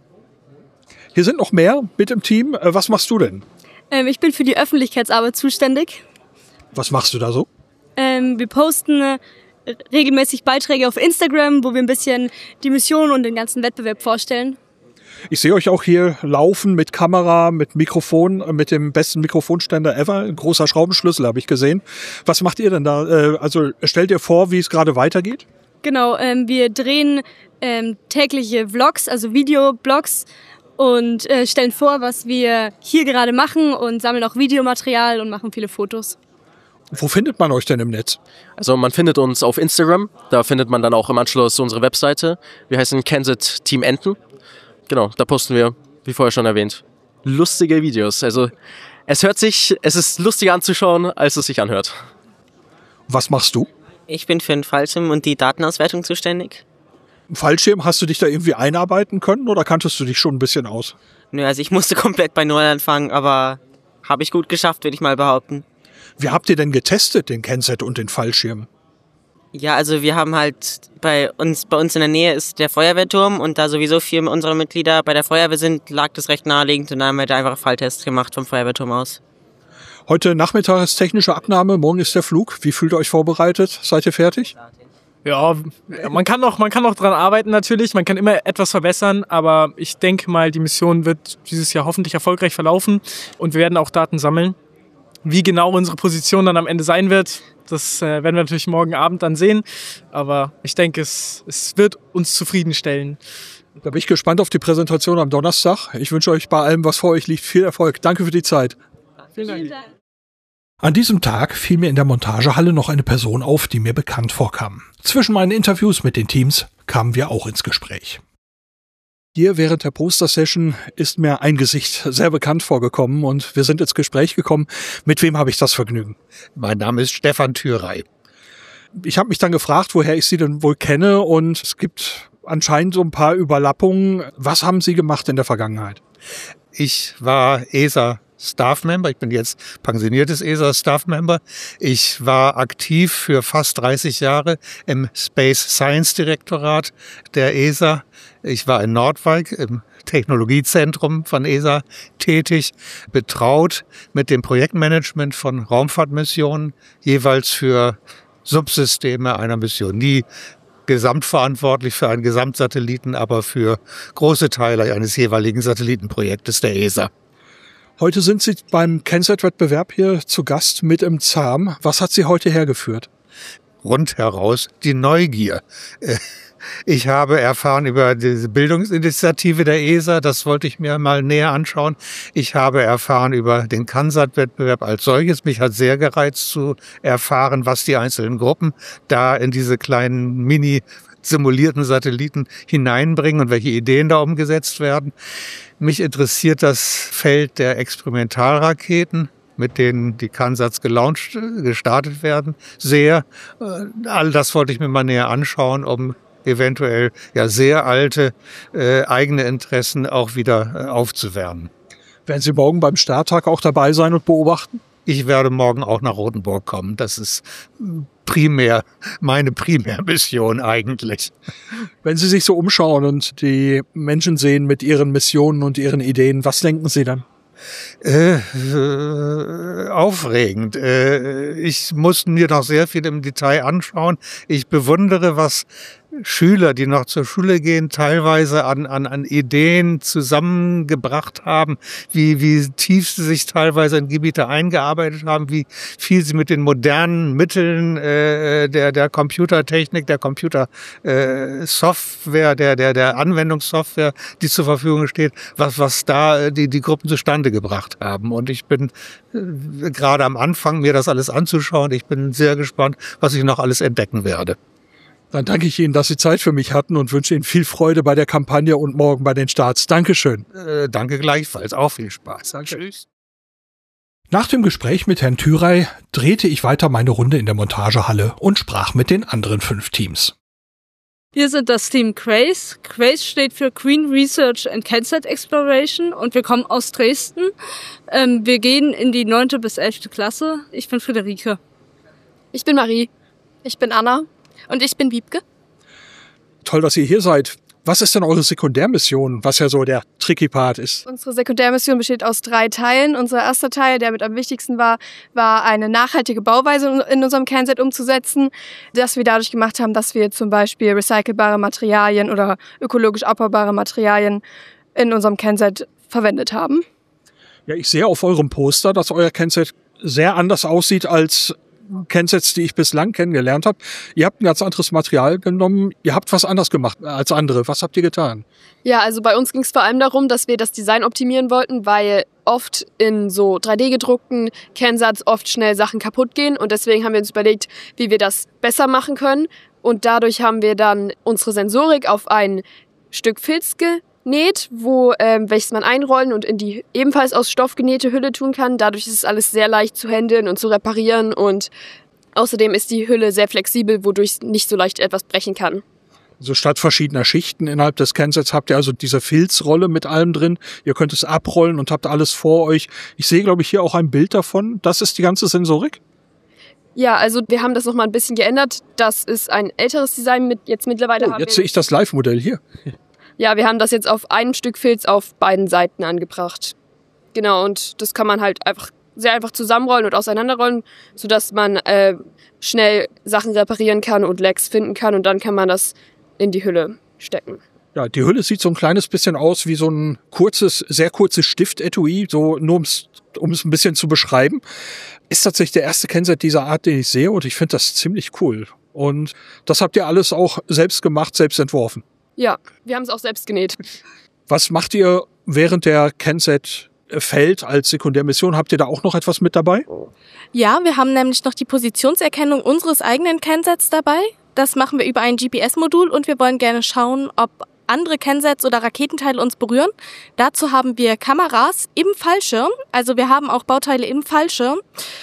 Speaker 2: Hier sind noch mehr mit im Team. Was machst du denn?
Speaker 21: Ich bin für die Öffentlichkeitsarbeit zuständig.
Speaker 2: Was machst du da so?
Speaker 21: Wir posten regelmäßig Beiträge auf Instagram, wo wir ein bisschen die Mission und den ganzen Wettbewerb vorstellen.
Speaker 2: Ich sehe euch auch hier laufen mit Kamera, mit Mikrofon, mit dem besten Mikrofonständer ever. Ein großer Schraubenschlüssel habe ich gesehen. Was macht ihr denn da? Also stellt ihr vor, wie es gerade weitergeht?
Speaker 21: Genau, wir drehen tägliche Vlogs, also Videoblogs, und stellen vor, was wir hier gerade machen und sammeln auch Videomaterial und machen viele Fotos.
Speaker 2: Wo findet man euch denn im Netz?
Speaker 18: Also man findet uns auf Instagram, da findet man dann auch im Anschluss unsere Webseite. Wir heißen Kenset Team Enten. Genau, da posten wir, wie vorher schon erwähnt, lustige Videos. Also es ist lustiger anzuschauen, als es sich anhört.
Speaker 2: Was machst du?
Speaker 22: Ich bin für den Fallschirm und die Datenauswertung zuständig.
Speaker 2: Fallschirm, hast du dich da irgendwie einarbeiten können oder kanntest du dich schon ein bisschen aus?
Speaker 22: Nö, also ich musste komplett bei Null anfangen, aber habe ich gut geschafft, würde ich mal behaupten.
Speaker 2: Wie habt ihr denn getestet, den Kenset und den Fallschirm?
Speaker 22: Ja, also wir haben halt bei uns in der Nähe ist der Feuerwehrturm, und da sowieso 4 unserer Mitglieder bei der Feuerwehr sind, lag das recht naheliegend, und dann haben wir da einfach Falltests gemacht vom Feuerwehrturm aus.
Speaker 2: Heute Nachmittag ist technische Abnahme, morgen ist der Flug. Wie fühlt ihr euch vorbereitet? Seid ihr fertig?
Speaker 19: Ja, man kann noch dran arbeiten natürlich, man kann immer etwas verbessern, aber ich denke mal, die Mission wird dieses Jahr hoffentlich erfolgreich verlaufen und wir werden auch Daten sammeln. Wie genau unsere Position dann am Ende sein wird, das werden wir natürlich morgen Abend dann sehen, aber ich denke, es wird uns zufriedenstellen.
Speaker 2: Da bin ich gespannt auf die Präsentation am Donnerstag. Ich wünsche euch bei allem, was vor euch liegt, viel Erfolg. Danke für die Zeit.
Speaker 19: Vielen Dank.
Speaker 2: An diesem Tag fiel mir in der Montagehalle noch eine Person auf, die mir bekannt vorkam. Zwischen meinen Interviews mit den Teams kamen wir auch ins Gespräch. Hier während der Poster-Session ist mir ein Gesicht sehr bekannt vorgekommen und wir sind ins Gespräch gekommen. Mit wem habe ich das Vergnügen?
Speaker 23: Mein Name ist Stefan Thürey.
Speaker 2: Ich habe mich dann gefragt, woher ich Sie denn wohl kenne, und es gibt anscheinend so ein paar Überlappungen. Was haben Sie gemacht in der Vergangenheit?
Speaker 23: Ich war ESA-Staff-Member. Ich bin jetzt pensioniertes ESA-Staff-Member. Ich war aktiv für fast 30 Jahre im Space Science Direktorat der ESA. Ich war in Nordwijk im Technologiezentrum von ESA tätig, betraut mit dem Projektmanagement von Raumfahrtmissionen, jeweils für Subsysteme einer Mission. Nie gesamtverantwortlich für einen Gesamtsatelliten, aber für große Teile eines jeweiligen Satellitenprojektes der ESA.
Speaker 2: Heute sind Sie beim Kenset-Wettbewerb hier zu Gast mit im ZAM. Was hat Sie heute hergeführt?
Speaker 23: Rundheraus die Neugier. Ich habe erfahren über diese Bildungsinitiative der ESA, das wollte ich mir mal näher anschauen. Ich habe erfahren über den CANSAT-Wettbewerb als solches. Mich hat sehr gereizt zu erfahren, was die einzelnen Gruppen da in diese kleinen mini-simulierten Satelliten hineinbringen und welche Ideen da umgesetzt werden. Mich interessiert das Feld der Experimentalraketen, mit denen die CANSATs gestartet werden, sehr. All das wollte ich mir mal näher anschauen, um eventuell ja sehr alte eigene Interessen auch wieder aufzuwärmen.
Speaker 2: Werden Sie morgen beim Starttag auch dabei sein und beobachten?
Speaker 23: Ich werde morgen auch nach Rotenburg kommen. Das ist meine Primärmission eigentlich.
Speaker 2: Wenn Sie sich so umschauen und die Menschen sehen mit ihren Missionen und ihren Ideen, was denken Sie dann?
Speaker 23: Aufregend. Ich musste mir noch sehr viel im Detail anschauen. Ich bewundere, was Schüler, die noch zur Schule gehen, teilweise an Ideen zusammengebracht haben, wie tief sie sich teilweise in Gebiete eingearbeitet haben, wie viel sie mit den modernen Mitteln der Computertechnik, der Computersoftware, der Anwendungssoftware, die zur Verfügung steht, was da die Gruppen zustande gebracht haben. Und ich bin gerade am Anfang, mir das alles anzuschauen. Ich bin sehr gespannt, was ich noch alles entdecken werde.
Speaker 2: Dann danke ich Ihnen, dass Sie Zeit für mich hatten und wünsche Ihnen viel Freude bei der Kampagne und morgen bei den Starts. Dankeschön.
Speaker 23: Danke gleichfalls. Auch viel Spaß. Danke. Tschüss.
Speaker 2: Nach dem Gespräch mit Herrn Thürey drehte ich weiter meine Runde in der Montagehalle und sprach mit den anderen 5 Teams.
Speaker 1: Wir sind das Team CRACE. CRACE steht für Green Research and KenSat Exploration und wir kommen aus Dresden. Wir gehen in die 9. bis 11. Klasse. Ich bin Friederike.
Speaker 20: Ich bin Marie. Ich bin Anna. Und ich bin Wiebke.
Speaker 2: Toll, dass ihr hier seid. Was ist denn eure Sekundärmission, was ja so der tricky Part ist?
Speaker 20: Unsere Sekundärmission besteht aus 3 Teilen. Unser erster Teil, der mit am wichtigsten war eine nachhaltige Bauweise in unserem KenSat umzusetzen, das wir dadurch gemacht haben, dass wir zum Beispiel recycelbare Materialien oder ökologisch abbaubare Materialien in unserem KenSat verwendet haben.
Speaker 2: Ja, ich sehe auf eurem Poster, dass euer KenSat sehr anders aussieht als KenSats, die ich bislang kennengelernt habe. Ihr habt ein ganz anderes Material genommen. Ihr habt was anders gemacht als andere. Was habt ihr getan?
Speaker 20: Ja, also bei uns ging es vor allem darum, dass wir das Design optimieren wollten, weil oft in so 3D-gedruckten KenSats oft schnell Sachen kaputt gehen. Und deswegen haben wir uns überlegt, wie wir das besser machen können. Und dadurch haben wir dann unsere Sensorik auf ein Stück Filz genäht, welches man einrollen und in die ebenfalls aus Stoff genähte Hülle tun kann. Dadurch ist es alles sehr leicht zu handeln und zu reparieren und außerdem ist die Hülle sehr flexibel, wodurch nicht so leicht etwas brechen kann.
Speaker 2: Also statt verschiedener Schichten innerhalb des KenSats habt ihr also diese Filzrolle mit allem drin. Ihr könnt es abrollen und habt alles vor euch. Ich sehe, glaube ich, hier auch ein Bild davon. Das ist die ganze Sensorik?
Speaker 20: Ja, also wir haben das nochmal ein bisschen geändert. Das ist ein älteres Design. Jetzt mittlerweile haben
Speaker 2: jetzt sehe ich das Live-Modell hier.
Speaker 20: Ja, wir haben das jetzt auf einem Stück Filz auf beiden Seiten angebracht. Genau, und das kann man halt sehr einfach zusammenrollen und auseinanderrollen, sodass man schnell Sachen reparieren kann und Lecks finden kann und dann kann man das in die Hülle stecken.
Speaker 2: Ja, die Hülle sieht so ein kleines bisschen aus wie so ein sehr kurzes Stift-Etui, so nur um es ein bisschen zu beschreiben. Ist tatsächlich der erste KenSat dieser Art, den ich sehe und ich finde das ziemlich cool. Und das habt ihr alles auch selbst gemacht, selbst entworfen?
Speaker 20: Ja, wir haben es auch selbst genäht.
Speaker 2: Was macht ihr während der KenSat Feld als Sekundärmission? Habt ihr da auch noch etwas mit dabei?
Speaker 3: Ja, wir haben nämlich noch die Positionserkennung unseres eigenen KenSats dabei. Das machen wir über ein GPS-Modul und wir wollen gerne schauen, ob andere KenSats oder Raketenteile uns berühren. Dazu haben wir Kameras im Fallschirm, also wir haben auch Bauteile im Fallschirm,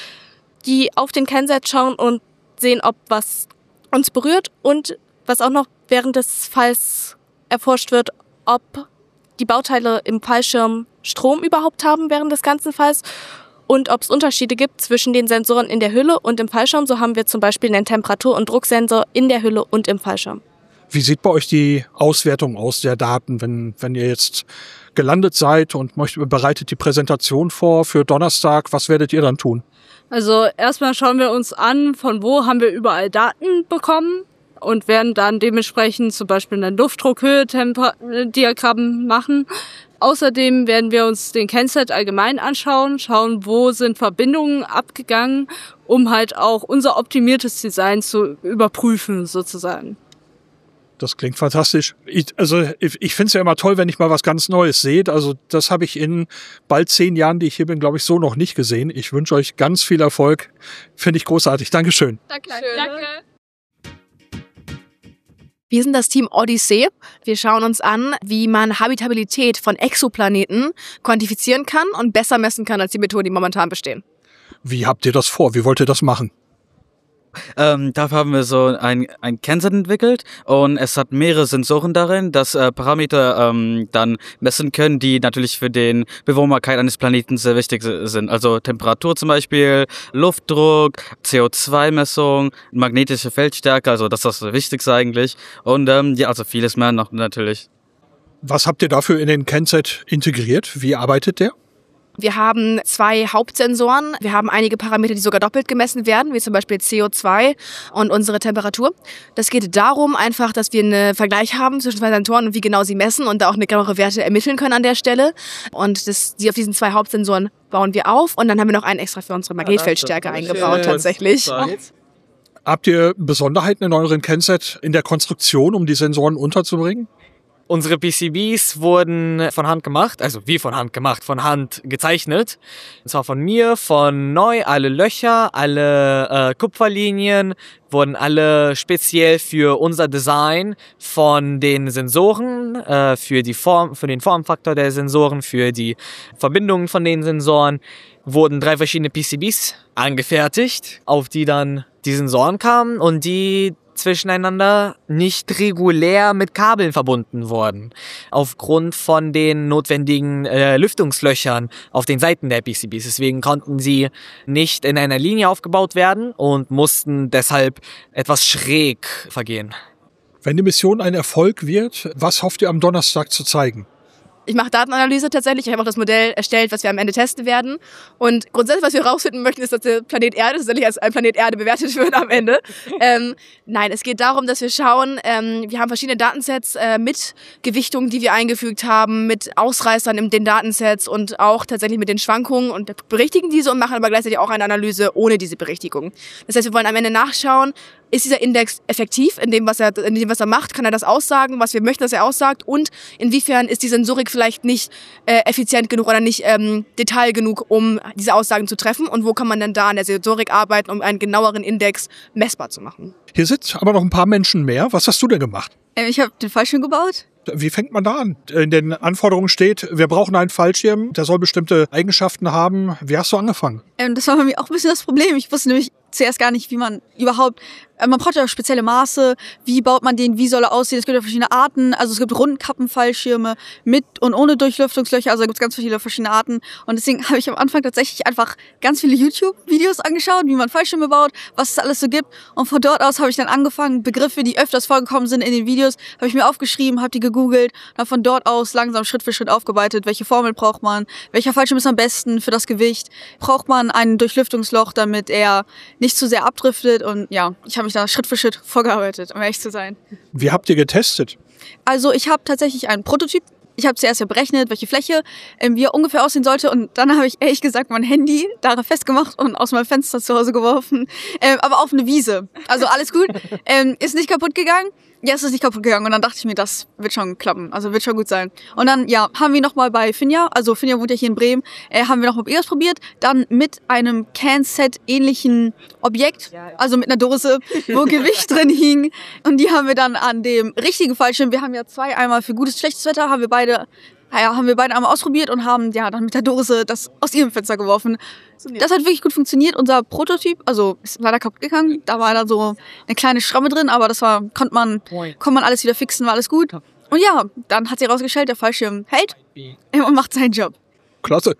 Speaker 3: die auf den KenSat schauen und sehen, ob was uns berührt und was auch noch während des Falls erforscht wird, ob die Bauteile im Fallschirm Strom überhaupt haben während des ganzen Falls und ob es Unterschiede gibt zwischen den Sensoren in der Hülle und im Fallschirm. So haben wir zum Beispiel einen Temperatur- und Drucksensor in der Hülle und im Fallschirm.
Speaker 2: Wie sieht bei euch die Auswertung aus der Daten, wenn ihr jetzt gelandet seid und bereitet die Präsentation vor für Donnerstag? Was werdet ihr dann tun?
Speaker 1: Also erstmal schauen wir uns an, von wo haben wir überall Daten bekommen und werden dann dementsprechend zum Beispiel ein Luftdruckhöhe-Diagramm machen. Außerdem werden wir uns den KenSat allgemein anschauen, schauen, wo sind Verbindungen abgegangen, um halt auch unser optimiertes Design zu überprüfen sozusagen.
Speaker 2: Das klingt fantastisch. Ich finde es ja immer toll, wenn ich mal was ganz Neues sehe. Also das habe ich in bald 10 Jahren, die ich hier bin, glaube ich, so noch nicht gesehen. Ich wünsche euch ganz viel Erfolg. Finde ich großartig. Dankeschön.
Speaker 20: Danke.
Speaker 4: Wir sind das Team Odyssee. Wir schauen uns an, wie man Habitabilität von Exoplaneten quantifizieren kann und besser messen kann als die Methoden, die momentan bestehen.
Speaker 2: Wie habt ihr das vor? Wie wollt ihr das machen?
Speaker 14: Dafür haben wir so ein KenSat entwickelt und es hat mehrere Sensoren darin, dass Parameter dann messen können, die natürlich für den Bewohnbarkeit eines Planeten sehr wichtig sind. Also Temperatur zum Beispiel, Luftdruck, CO2-Messung, magnetische Feldstärke, also das ist das Wichtigste eigentlich. Und also vieles mehr noch natürlich.
Speaker 2: Was habt ihr dafür in den KenSat integriert? Wie arbeitet der?
Speaker 4: Wir haben 2 Hauptsensoren. Wir haben einige Parameter, die sogar doppelt gemessen werden, wie zum Beispiel CO2 und unsere Temperatur. Das geht darum einfach, dass wir einen Vergleich haben zwischen 2 Sensoren und wie genau sie messen und da auch eine genauere Werte ermitteln können an der Stelle. Und die auf diesen 2 Hauptsensoren bauen wir auf und dann haben wir noch einen extra für unsere Magnetfeldstärke eingebaut tatsächlich.
Speaker 2: Habt ihr Besonderheiten in euren Kenset in der Konstruktion, um die Sensoren unterzubringen?
Speaker 5: Unsere PCBs wurden von Hand gemacht, also wie von Hand gemacht, von Hand gezeichnet. Und zwar von mir, von Neu, alle Löcher, alle Kupferlinien wurden alle speziell für unser Design von den Sensoren, für den Formfaktor der Sensoren, für die Verbindungen von den Sensoren, wurden 3 verschiedene PCBs angefertigt, auf die dann die Sensoren kamen und die zwischeneinander nicht regulär mit Kabeln verbunden wurden. Aufgrund von den notwendigen Lüftungslöchern auf den Seiten der PCBs. Deswegen konnten sie nicht in einer Linie aufgebaut werden und mussten deshalb etwas schräg vergehen.
Speaker 2: Wenn die Mission ein Erfolg wird, was hofft ihr am Donnerstag zu zeigen?
Speaker 4: Ich mache Datenanalyse tatsächlich. Ich habe auch das Modell erstellt, was wir am Ende testen werden. Und grundsätzlich, was wir herausfinden möchten, ist, dass der Planet Erde tatsächlich als ein Planet Erde bewertet wird am Ende. Nein, es geht darum, dass wir schauen, wir haben verschiedene Datensets mit Gewichtungen, die wir eingefügt haben, mit Ausreißern in den Datensets und auch tatsächlich mit den Schwankungen und berichtigen diese und machen aber gleichzeitig auch eine Analyse ohne diese Berichtigung. Das heißt, wir wollen am Ende nachschauen, ist dieser Index effektiv in dem, was er macht? Kann er das aussagen, was wir möchten, dass er aussagt? Und inwiefern ist die Sensorik vielleicht nicht effizient genug oder nicht detail genug, um diese Aussagen zu treffen? Und wo kann man denn da an der Sensorik arbeiten, um einen genaueren Index messbar zu machen?
Speaker 2: Hier sitzen aber noch ein paar Menschen mehr. Was hast du denn gemacht?
Speaker 21: Ich habe den Fallschirm gebaut.
Speaker 2: Wie fängt man da an? In den Anforderungen steht, wir brauchen einen Fallschirm, der soll bestimmte Eigenschaften haben. Wie hast du angefangen?
Speaker 21: Das war bei mir auch ein bisschen das Problem. Ich wusste nämlich zuerst gar nicht, wie man überhaupt, man braucht ja spezielle Maße, wie baut man den, wie soll er aussehen, es gibt ja verschiedene Arten, also es gibt Rundkappenfallschirme mit und ohne Durchlüftungslöcher, also da gibt es ganz viele verschiedene Arten und deswegen habe ich am Anfang tatsächlich einfach ganz viele YouTube-Videos angeschaut, wie man Fallschirme baut, was es alles so gibt und von dort aus habe ich dann angefangen, Begriffe, die öfters vorgekommen sind in den Videos, habe ich mir aufgeschrieben, habe die gegoogelt, habe von dort aus langsam Schritt für Schritt aufgearbeitet, welche Formel braucht man, welcher Fallschirm ist am besten für das Gewicht, braucht man ein Durchlüftungsloch, damit er nicht zu sehr abdriftet und ja, ich habe mich da Schritt für Schritt vorgearbeitet, um ehrlich zu sein.
Speaker 2: Wie habt ihr getestet?
Speaker 21: Also ich habe tatsächlich einen Prototyp. Ich habe zuerst ja berechnet, welche Fläche, wie er ungefähr aussehen sollte und dann habe ich ehrlich gesagt mein Handy daran festgemacht und aus meinem Fenster zu Hause geworfen, aber auf eine Wiese. Also alles gut, ist nicht kaputt gegangen. Ja, es ist nicht kaputt gegangen und dann dachte ich mir, das wird schon klappen, also wird schon gut sein. Und dann, ja, haben wir nochmal bei Finja, also Finja wohnt ja hier in Bremen, haben wir nochmal bei ihr probiert, dann mit einem Can-Set-ähnlichen Objekt, also mit einer Dose, wo Gewicht drin hing und die haben wir dann an dem richtigen Fallschirm, wir haben ja 2, einmal für gutes, schlechtes Wetter, haben wir beide einmal ausprobiert und haben ja dann mit der Dose das aus ihrem Fenster geworfen. Das hat wirklich gut funktioniert. Unser Prototyp, also ist leider kaputt gegangen. Da war da so eine kleine Schramme drin, aber das war, konnte man alles wieder fixen, war alles gut. Und ja, dann hat sie rausgestellt, der Fallschirm hält und macht seinen Job.
Speaker 2: Klasse.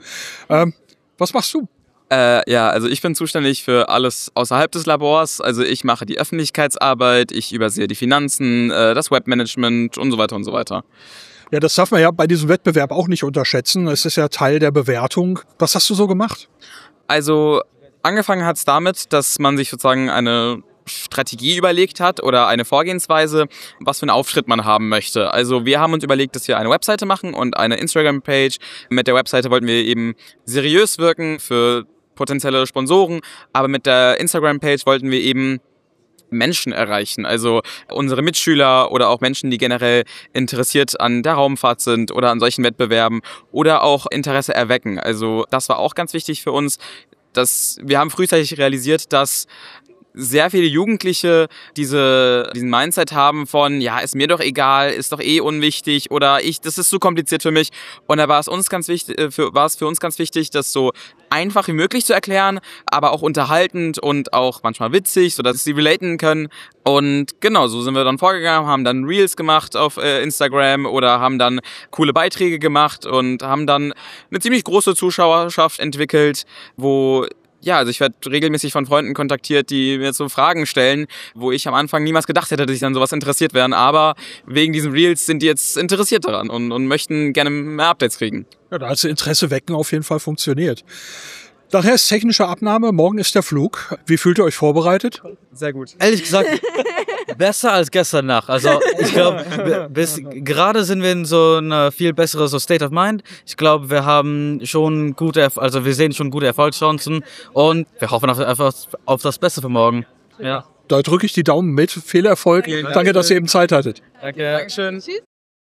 Speaker 2: Was machst du?
Speaker 6: Also ich bin zuständig für alles außerhalb des Labors. Also ich mache die Öffentlichkeitsarbeit, ich übersehe die Finanzen, das Webmanagement und so weiter und so weiter.
Speaker 2: Ja, das darf man ja bei diesem Wettbewerb auch nicht unterschätzen. Es ist ja Teil der Bewertung. Was hast du so gemacht?
Speaker 6: Also angefangen hat es damit, dass man sich sozusagen eine Strategie überlegt hat oder eine Vorgehensweise, was für einen Auftritt man haben möchte. Also wir haben uns überlegt, dass wir eine Webseite machen und eine Instagram-Page. Mit der Webseite wollten wir eben seriös wirken für potenzielle Sponsoren, aber mit der Instagram-Page wollten wir eben Menschen erreichen, also unsere Mitschüler oder auch Menschen, die generell interessiert an der Raumfahrt sind oder an solchen Wettbewerben oder auch Interesse erwecken. Also das war auch ganz wichtig für uns. Wir haben frühzeitig realisiert, dass sehr viele Jugendliche diesen Mindset haben von, ja, ist mir doch egal, ist doch eh unwichtig oder das ist zu kompliziert für mich. Und da war es für uns ganz wichtig, das so einfach wie möglich zu erklären, aber auch unterhaltend und auch manchmal witzig, sodass sie relaten können. Und genau, so sind wir dann vorgegangen, haben dann Reels gemacht auf Instagram oder haben dann coole Beiträge gemacht und haben dann eine ziemlich große Zuschauerschaft entwickelt, wo Ja, also ich werde regelmäßig von Freunden kontaktiert, die mir so Fragen stellen, wo ich am Anfang niemals gedacht hätte, dass ich an sowas interessiert wären. Aber wegen diesen Reels sind die jetzt interessiert daran und möchten gerne mehr Updates kriegen.
Speaker 2: Ja, da hat das Interesse wecken auf jeden Fall funktioniert. Nachher ist technische Abnahme, morgen ist der Flug. Wie fühlt ihr euch vorbereitet?
Speaker 7: Sehr gut. Ehrlich gesagt, besser als gestern Nacht. Also ich glaube, bis gerade sind wir in so einer viel besseren so State of Mind. Ich glaube, wir haben schon wir sehen schon gute Erfolgschancen und wir hoffen auf das Beste für morgen. Ja.
Speaker 2: Da drücke ich die Daumen mit. Viel Erfolg. Danke, dass ihr eben Zeit hattet.
Speaker 7: Danke. Dankeschön. Tschüss.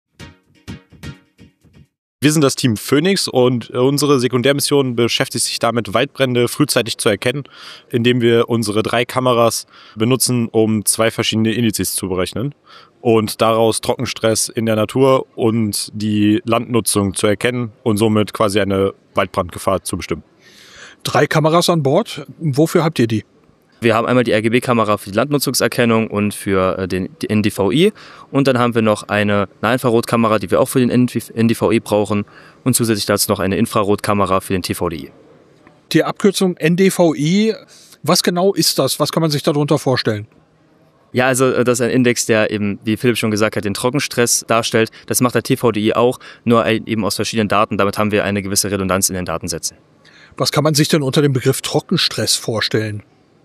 Speaker 9: Wir sind das Team Phoenix und unsere Sekundärmission beschäftigt sich damit, Waldbrände frühzeitig zu erkennen, indem wir unsere 3 Kameras benutzen, um 2 verschiedene Indizes zu berechnen und daraus Trockenstress in der Natur und die Landnutzung zu erkennen und somit quasi eine Waldbrandgefahr zu bestimmen.
Speaker 2: 3 Kameras an Bord. Wofür habt ihr die?
Speaker 11: Wir haben einmal die RGB-Kamera für die Landnutzungserkennung und für die NDVI. Und dann haben wir noch eine Nahinfrarotkamera, die wir auch für den NDVI brauchen. Und zusätzlich dazu noch eine Infrarotkamera für den TVDI.
Speaker 2: Die Abkürzung NDVI, was genau ist das? Was kann man sich darunter vorstellen?
Speaker 11: Ja, also das ist ein Index, der eben, wie Philipp schon gesagt hat, den Trockenstress darstellt. Das macht der TVDI auch, nur eben aus verschiedenen Daten. Damit haben wir eine gewisse Redundanz in den Datensätzen.
Speaker 2: Was kann man sich denn unter dem Begriff Trockenstress vorstellen?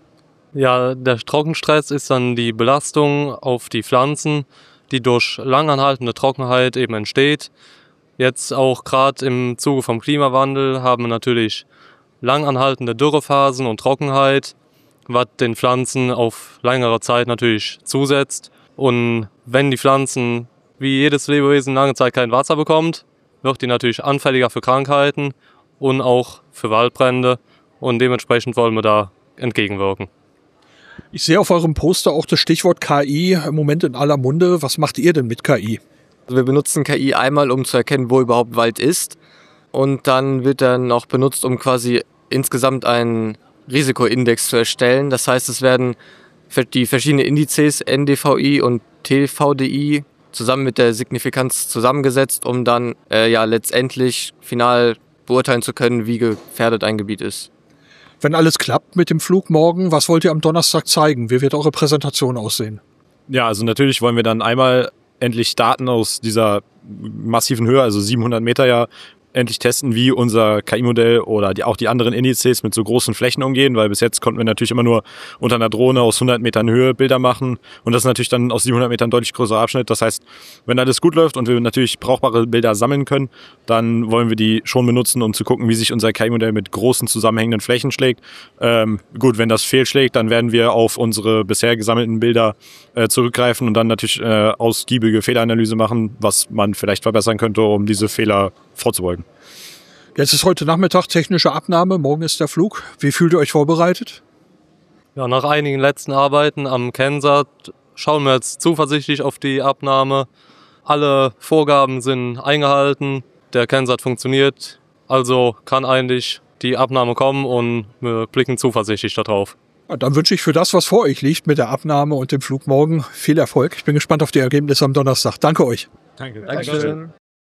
Speaker 24: Ja, der Trockenstress ist dann die Belastung auf die Pflanzen, die durch langanhaltende Trockenheit eben entsteht. Jetzt auch gerade im Zuge vom Klimawandel haben wir natürlich langanhaltende Dürrephasen und Trockenheit, was den Pflanzen auf längere Zeit natürlich zusetzt. Und wenn die Pflanzen wie jedes Lebewesen lange Zeit kein Wasser bekommt, wird die natürlich anfälliger für Krankheiten und auch für Waldbrände. Und dementsprechend wollen wir da entgegenwirken.
Speaker 2: Ich sehe auf eurem Poster auch das Stichwort KI im Moment in aller Munde. Was macht ihr denn mit KI?
Speaker 25: Also wir benutzen KI einmal, um zu erkennen, wo überhaupt Wald ist. Und dann wird er noch benutzt, um quasi insgesamt einen Risikoindex zu erstellen. Das heißt, es werden die verschiedenen Indizes NDVI und TVDI zusammen mit der Signifikanz zusammengesetzt, um dann letztendlich final beurteilen zu können, wie gefährdet ein Gebiet ist.
Speaker 2: Wenn alles klappt mit dem Flug morgen, was wollt ihr am Donnerstag zeigen? Wie wird eure Präsentation aussehen?
Speaker 9: Ja, also natürlich wollen wir dann einmal endlich Daten aus dieser massiven Höhe, also 700 Meter ja, endlich testen, wie unser KI-Modell oder auch die anderen Indizes mit so großen Flächen umgehen, weil bis jetzt konnten wir natürlich immer nur unter einer Drohne aus 100 Metern Höhe Bilder machen und das ist natürlich dann aus 700 Metern ein deutlich größerer Abschnitt. Das heißt, wenn alles gut läuft und wir natürlich brauchbare Bilder sammeln können, dann wollen wir die schon benutzen, um zu gucken, wie sich unser KI-Modell mit großen zusammenhängenden Flächen schlägt. Gut, wenn das fehlschlägt, dann werden wir auf unsere bisher gesammelten Bilder zurückgreifen und dann natürlich ausgiebige Fehleranalyse machen, was man vielleicht verbessern könnte, um diese Fehler vorzubeugen.
Speaker 2: Jetzt ist heute Nachmittag technische Abnahme, morgen ist der Flug. Wie fühlt ihr euch vorbereitet?
Speaker 24: Ja, nach einigen letzten Arbeiten am Kensat schauen wir jetzt zuversichtlich auf die Abnahme. Alle Vorgaben sind eingehalten, der Kensat funktioniert, also kann eigentlich die Abnahme kommen und wir blicken zuversichtlich darauf.
Speaker 2: Ja, dann wünsche ich für das, was vor euch liegt mit der Abnahme und dem Flug morgen, viel Erfolg. Ich bin gespannt auf die Ergebnisse am Donnerstag. Danke euch.
Speaker 24: Danke.
Speaker 2: Dankeschön.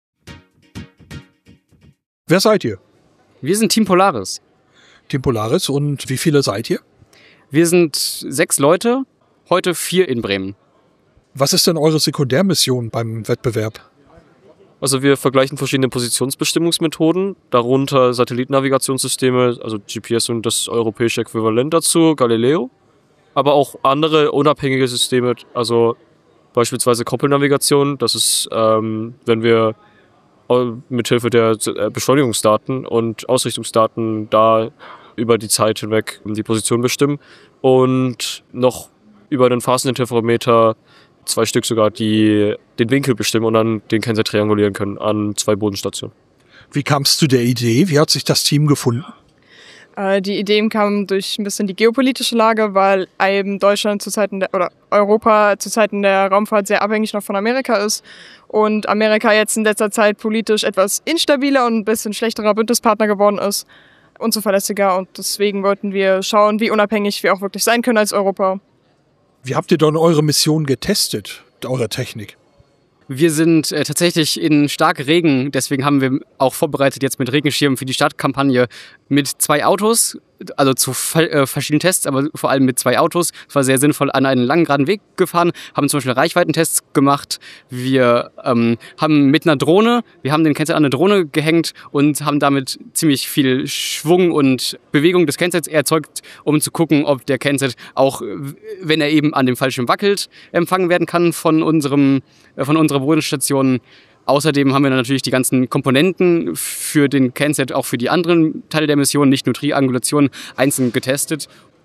Speaker 2: Wer seid ihr?
Speaker 26: Wir sind Team Polaris.
Speaker 2: Team Polaris, und wie viele seid ihr?
Speaker 26: Wir sind 6 Leute, heute 4 in Bremen.
Speaker 2: Was ist denn eure Sekundärmission beim Wettbewerb?
Speaker 18: Also wir vergleichen verschiedene Positionsbestimmungsmethoden, darunter Satellitennavigationssysteme, also GPS und das europäische Äquivalent dazu, Galileo, aber auch andere unabhängige Systeme, also beispielsweise Koppelnavigation, das ist, wenn wir mithilfe der Beschleunigungsdaten und Ausrichtungsdaten da über die Zeit hinweg die Position bestimmen und noch über den Phaseninterferometer 2 Stück sogar, die den Winkel bestimmen und dann den Kensat triangulieren können an 2 Bodenstationen.
Speaker 2: Wie kam es zu der Idee? Wie hat sich das Team gefunden?
Speaker 27: Die Ideen kamen durch ein bisschen die geopolitische Lage, weil eben Deutschland oder Europa zu Zeiten der Raumfahrt sehr abhängig noch von Amerika ist und Amerika jetzt in letzter Zeit politisch etwas instabiler und ein bisschen schlechterer Bündnispartner geworden ist, unzuverlässiger, und deswegen wollten wir schauen, wie unabhängig wir auch wirklich sein können als Europa.
Speaker 2: Wie habt ihr dann eure Mission getestet, eure Technik?
Speaker 26: Wir sind tatsächlich in stark Regen, deswegen haben wir auch vorbereitet jetzt mit Regenschirmen für die Startkampagne mit 2 Autos also zu verschiedenen Tests, aber vor allem mit 2 Autos. Es war sehr sinnvoll, an einen langen, geraden Weg gefahren, haben zum Beispiel Reichweitentests gemacht. Wir haben mit einer Drohne, wir haben den Kennzeichen an eine Drohne gehängt und haben damit ziemlich viel Schwung und Bewegung des Kennzeichens erzeugt, um zu gucken, ob der Kennzeichen auch, wenn er eben an dem Fallschirm wackelt, empfangen werden kann von unserer Bodenstation. Außerdem haben wir dann natürlich die ganzen Komponenten für den CanSat, auch für die anderen Teile der Mission, nicht nur Triangulation, einzeln getestet.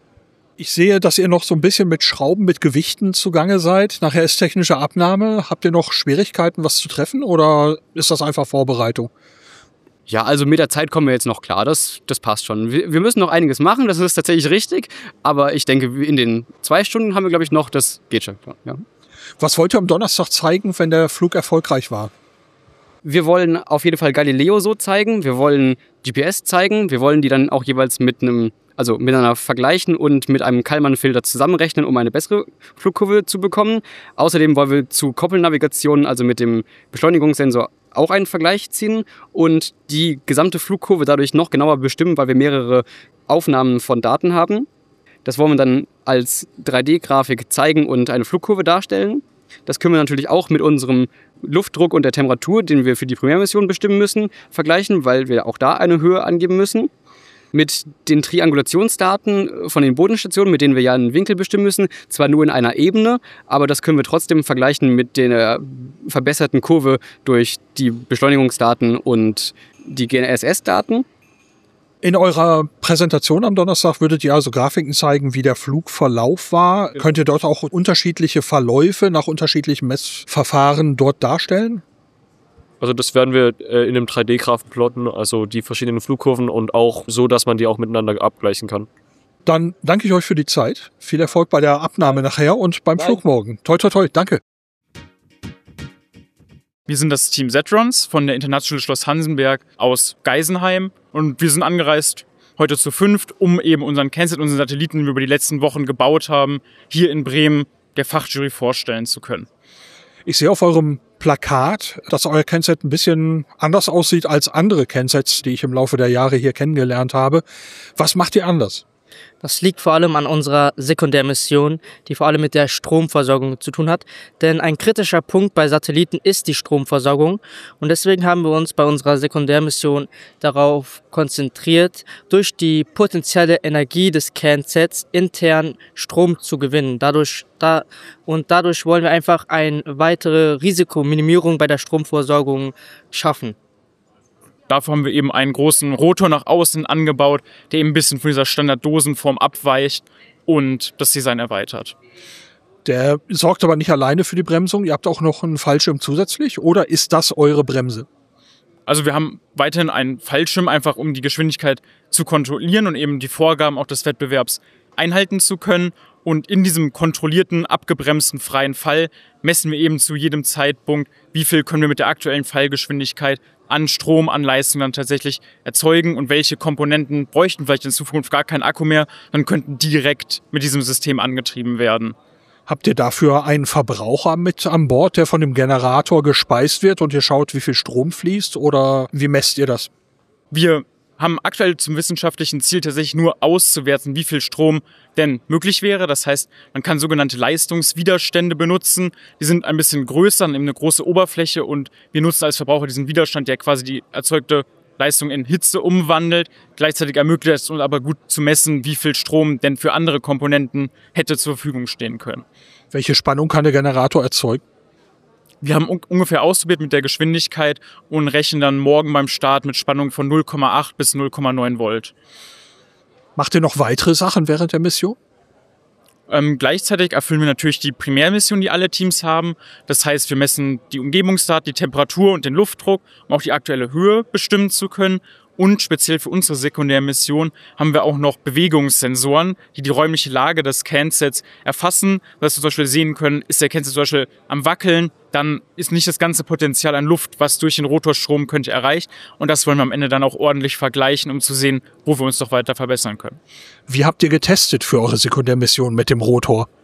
Speaker 2: Ich sehe, dass ihr noch so ein bisschen mit Schrauben, mit Gewichten zugange seid. Nachher ist technische Abnahme. Habt ihr noch Schwierigkeiten, was zu treffen, oder ist das einfach Vorbereitung?
Speaker 26: Ja, also mit der Zeit kommen wir jetzt noch klar, das passt schon. Wir müssen noch einiges machen, das ist tatsächlich richtig, aber ich denke, in den 2 Stunden haben wir, glaube ich, noch, das geht schon. Ja.
Speaker 2: Was wollt ihr am Donnerstag zeigen, wenn der Flug erfolgreich war?
Speaker 26: Wir wollen auf jeden Fall Galileo so zeigen, wir wollen GPS zeigen, wir wollen die dann auch jeweils miteinander vergleichen und mit einem Kalman-Filter zusammenrechnen, um eine bessere Flugkurve zu bekommen. Außerdem wollen wir zu Koppelnavigation, also mit dem Beschleunigungssensor, auch einen Vergleich ziehen und die gesamte Flugkurve dadurch noch genauer bestimmen, weil wir mehrere Aufnahmen von Daten haben. Das wollen wir dann als 3D-Grafik zeigen und eine Flugkurve darstellen. Das können wir natürlich auch mit unserem Luftdruck und der Temperatur, den wir für die Primärmission bestimmen müssen, vergleichen, weil wir auch da eine Höhe angeben müssen. Mit den Triangulationsdaten von den Bodenstationen, mit denen wir ja einen Winkel bestimmen müssen, zwar nur in einer Ebene, aber das können wir trotzdem vergleichen mit der verbesserten Kurve durch die Beschleunigungsdaten und die GNSS-Daten.
Speaker 2: In eurer Präsentation am Donnerstag würdet ihr also Grafiken zeigen, wie der Flugverlauf war. Ja. Könnt ihr dort auch unterschiedliche Verläufe nach unterschiedlichen Messverfahren dort darstellen?
Speaker 24: Also das werden wir in einem 3D-Graphen plotten, also die verschiedenen Flugkurven und auch so, dass man die auch miteinander abgleichen kann.
Speaker 2: Dann danke ich euch für die Zeit. Viel Erfolg bei der Abnahme nachher und beim Flug morgen. Toi, toi, toi. Danke.
Speaker 8: Wir sind das Team Zetrons von der International Schloss Hansenberg aus Geisenheim und wir sind angereist heute zu 5, um eben unseren CanSat, unseren Satelliten, den wir über die letzten Wochen gebaut haben, hier in Bremen der Fachjury vorstellen zu können.
Speaker 2: Ich sehe auf eurem Plakat, dass euer CanSat ein bisschen anders aussieht als andere CanSats, die ich im Laufe der Jahre hier kennengelernt habe. Was macht ihr anders?
Speaker 10: Das liegt vor allem an unserer Sekundärmission, die vor allem mit der Stromversorgung zu tun hat. Denn ein kritischer Punkt bei Satelliten ist die Stromversorgung. Und deswegen haben wir uns bei unserer Sekundärmission darauf konzentriert, durch die potenzielle Energie des CanSats intern Strom zu gewinnen. Dadurch wollen wir einfach eine weitere Risikominimierung bei der Stromversorgung schaffen.
Speaker 8: Dafür haben wir eben einen großen Rotor nach außen angebaut, der eben ein bisschen von dieser Standarddosenform abweicht und das Design erweitert.
Speaker 2: Der sorgt aber nicht alleine für die Bremsung. Ihr habt auch noch einen Fallschirm zusätzlich, oder ist das eure Bremse?
Speaker 8: Also wir haben weiterhin einen Fallschirm, einfach um die Geschwindigkeit zu kontrollieren und eben die Vorgaben auch des Wettbewerbs einhalten zu können. Und in diesem kontrollierten, abgebremsten, freien Fall messen wir eben zu jedem Zeitpunkt, wie viel können wir mit der aktuellen Fallgeschwindigkeit an Strom, an Leistung dann tatsächlich erzeugen und welche Komponenten bräuchten vielleicht in Zukunft gar keinen Akku mehr, dann könnten direkt mit diesem System angetrieben werden.
Speaker 2: Habt ihr dafür einen Verbraucher mit an Bord, der von dem Generator gespeist wird und ihr schaut, wie viel Strom fließt, oder wie messt ihr das?
Speaker 8: Wir haben aktuell zum wissenschaftlichen Ziel tatsächlich nur auszuwerten, wie viel Strom denn möglich wäre. Das heißt, man kann sogenannte Leistungswiderstände benutzen. Die sind ein bisschen größer, haben eben eine große Oberfläche und wir nutzen als Verbraucher diesen Widerstand, der quasi die erzeugte Leistung in Hitze umwandelt. Gleichzeitig ermöglicht es uns aber gut zu messen, wie viel Strom denn für andere Komponenten hätte zur Verfügung stehen können.
Speaker 2: Welche Spannung kann der Generator erzeugen?
Speaker 8: Wir haben ungefähr ausprobiert mit der Geschwindigkeit und rechnen dann morgen beim Start mit Spannung von 0,8 bis 0,9 Volt.
Speaker 2: Macht ihr noch weitere Sachen während der Mission?
Speaker 8: Gleichzeitig erfüllen wir natürlich die Primärmission, die alle Teams haben. Das heißt, wir messen die Umgebungsdaten, die Temperatur und den Luftdruck, um auch die aktuelle Höhe bestimmen zu können. Und speziell für unsere Sekundärmission haben wir auch noch Bewegungssensoren, die die räumliche Lage des CanSats erfassen. Was wir zum Beispiel sehen können, ist der CanSat zum Beispiel am Wackeln, dann ist nicht das ganze Potenzial an Luft, was durch den Rotor strömen könnte, erreicht. Und das wollen wir am Ende dann auch ordentlich vergleichen, um zu sehen, wo wir uns noch weiter verbessern können.
Speaker 2: Wie habt ihr getestet für eure Sekundärmission mit dem Rotor?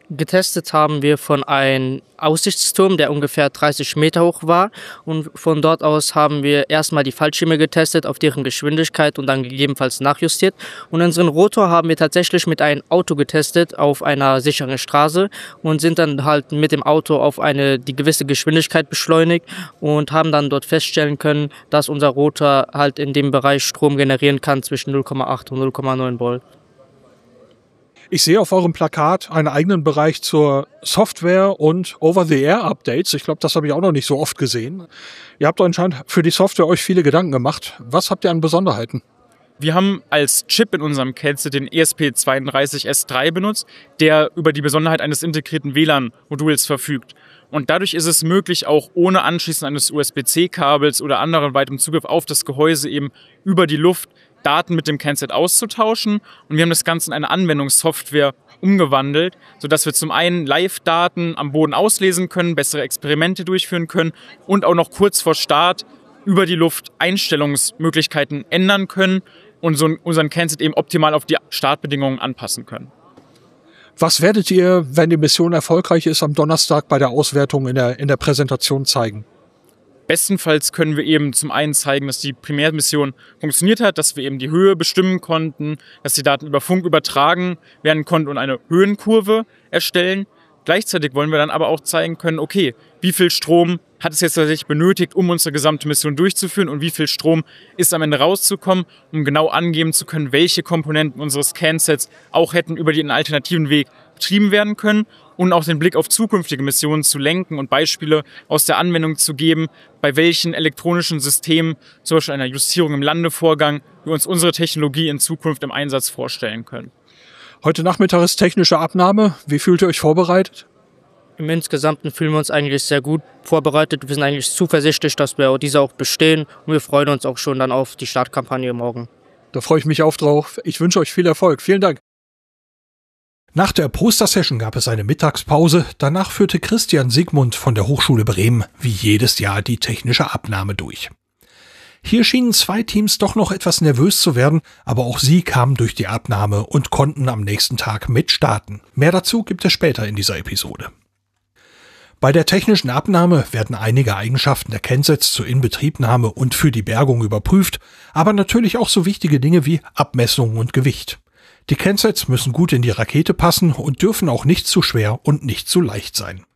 Speaker 10: Getestet haben wir von einem Aussichtsturm, der ungefähr 30 Meter hoch war. Und von dort aus haben wir erstmal die Fallschirme getestet, auf deren Geschwindigkeit und dann gegebenenfalls nachjustiert. Und unseren Rotor haben wir tatsächlich mit einem Auto getestet auf einer sicheren Straße und sind dann halt mit dem Auto auf die gewisse Geschwindigkeit beschleunigt und haben dann dort feststellen können, dass unser Rotor halt in dem Bereich Strom generieren kann zwischen 0,8 und 0,9 Volt.
Speaker 2: Ich sehe auf eurem Plakat einen eigenen Bereich zur Software und Over-the-Air-Updates. Ich glaube, das habe ich auch noch nicht so oft gesehen. Ihr habt anscheinend für die Software euch viele Gedanken gemacht. Was habt ihr an Besonderheiten?
Speaker 8: Wir haben als Chip in unserem CANSET den ESP32S3 benutzt, der über die Besonderheit eines integrierten WLAN-Moduls verfügt. Und dadurch ist es möglich, auch ohne Anschließen eines USB-C-Kabels oder anderen weitem Zugriff auf das Gehäuse eben über die Luft Daten mit dem CANSET auszutauschen. Und wir haben das Ganze in eine Anwendungssoftware umgewandelt, sodass wir zum einen Live-Daten am Boden auslesen können, bessere Experimente durchführen können und auch noch kurz vor Start über die Luft Einstellungsmöglichkeiten ändern können und so unseren CANSET eben optimal auf die Startbedingungen anpassen können.
Speaker 2: Was werdet ihr, wenn die Mission erfolgreich ist, am Donnerstag bei der Auswertung in der Präsentation zeigen?
Speaker 8: Bestenfalls können wir eben zum einen zeigen, dass die Primärmission funktioniert hat, dass wir eben die Höhe bestimmen konnten, dass die Daten über Funk übertragen werden konnten und eine Höhenkurve erstellen. Gleichzeitig wollen wir dann aber auch zeigen können, okay, wie viel Strom hat es jetzt tatsächlich benötigt, um unsere gesamte Mission durchzuführen und wie viel Strom ist am Ende rauszukommen, um genau angeben zu können, welche Komponenten unseres CANSETs auch hätten über den alternativen Weg betrieben werden können und auch den Blick auf zukünftige Missionen zu lenken und Beispiele aus der Anwendung zu geben, bei welchen elektronischen Systemen, zum Beispiel einer Justierung im Landevorgang, wir uns unsere Technologie in Zukunft im Einsatz vorstellen können.
Speaker 2: Heute Nachmittag ist technische Abnahme. Wie fühlt ihr euch vorbereitet?
Speaker 10: Im Insgesamten fühlen wir uns eigentlich sehr gut vorbereitet. Wir sind eigentlich zuversichtlich, dass wir diese auch bestehen und wir freuen uns auch schon dann auf die Startkampagne morgen.
Speaker 2: Da freue ich mich auch drauf. Ich wünsche euch viel Erfolg. Vielen Dank. Nach der Poster-Session gab es eine Mittagspause. Danach führte Christian Sigmund von der Hochschule Bremen wie jedes Jahr die technische Abnahme durch. Hier schienen 2 Teams doch noch etwas nervös zu werden, aber auch sie kamen durch die Abnahme und konnten am nächsten Tag mitstarten. Mehr dazu gibt es später in dieser Episode. Bei der technischen Abnahme werden einige Eigenschaften der CANSETs zur Inbetriebnahme und für die Bergung überprüft, aber natürlich auch so wichtige Dinge wie Abmessungen und Gewicht. Die CANSETs müssen gut in die Rakete passen und dürfen auch nicht zu schwer und nicht zu leicht sein.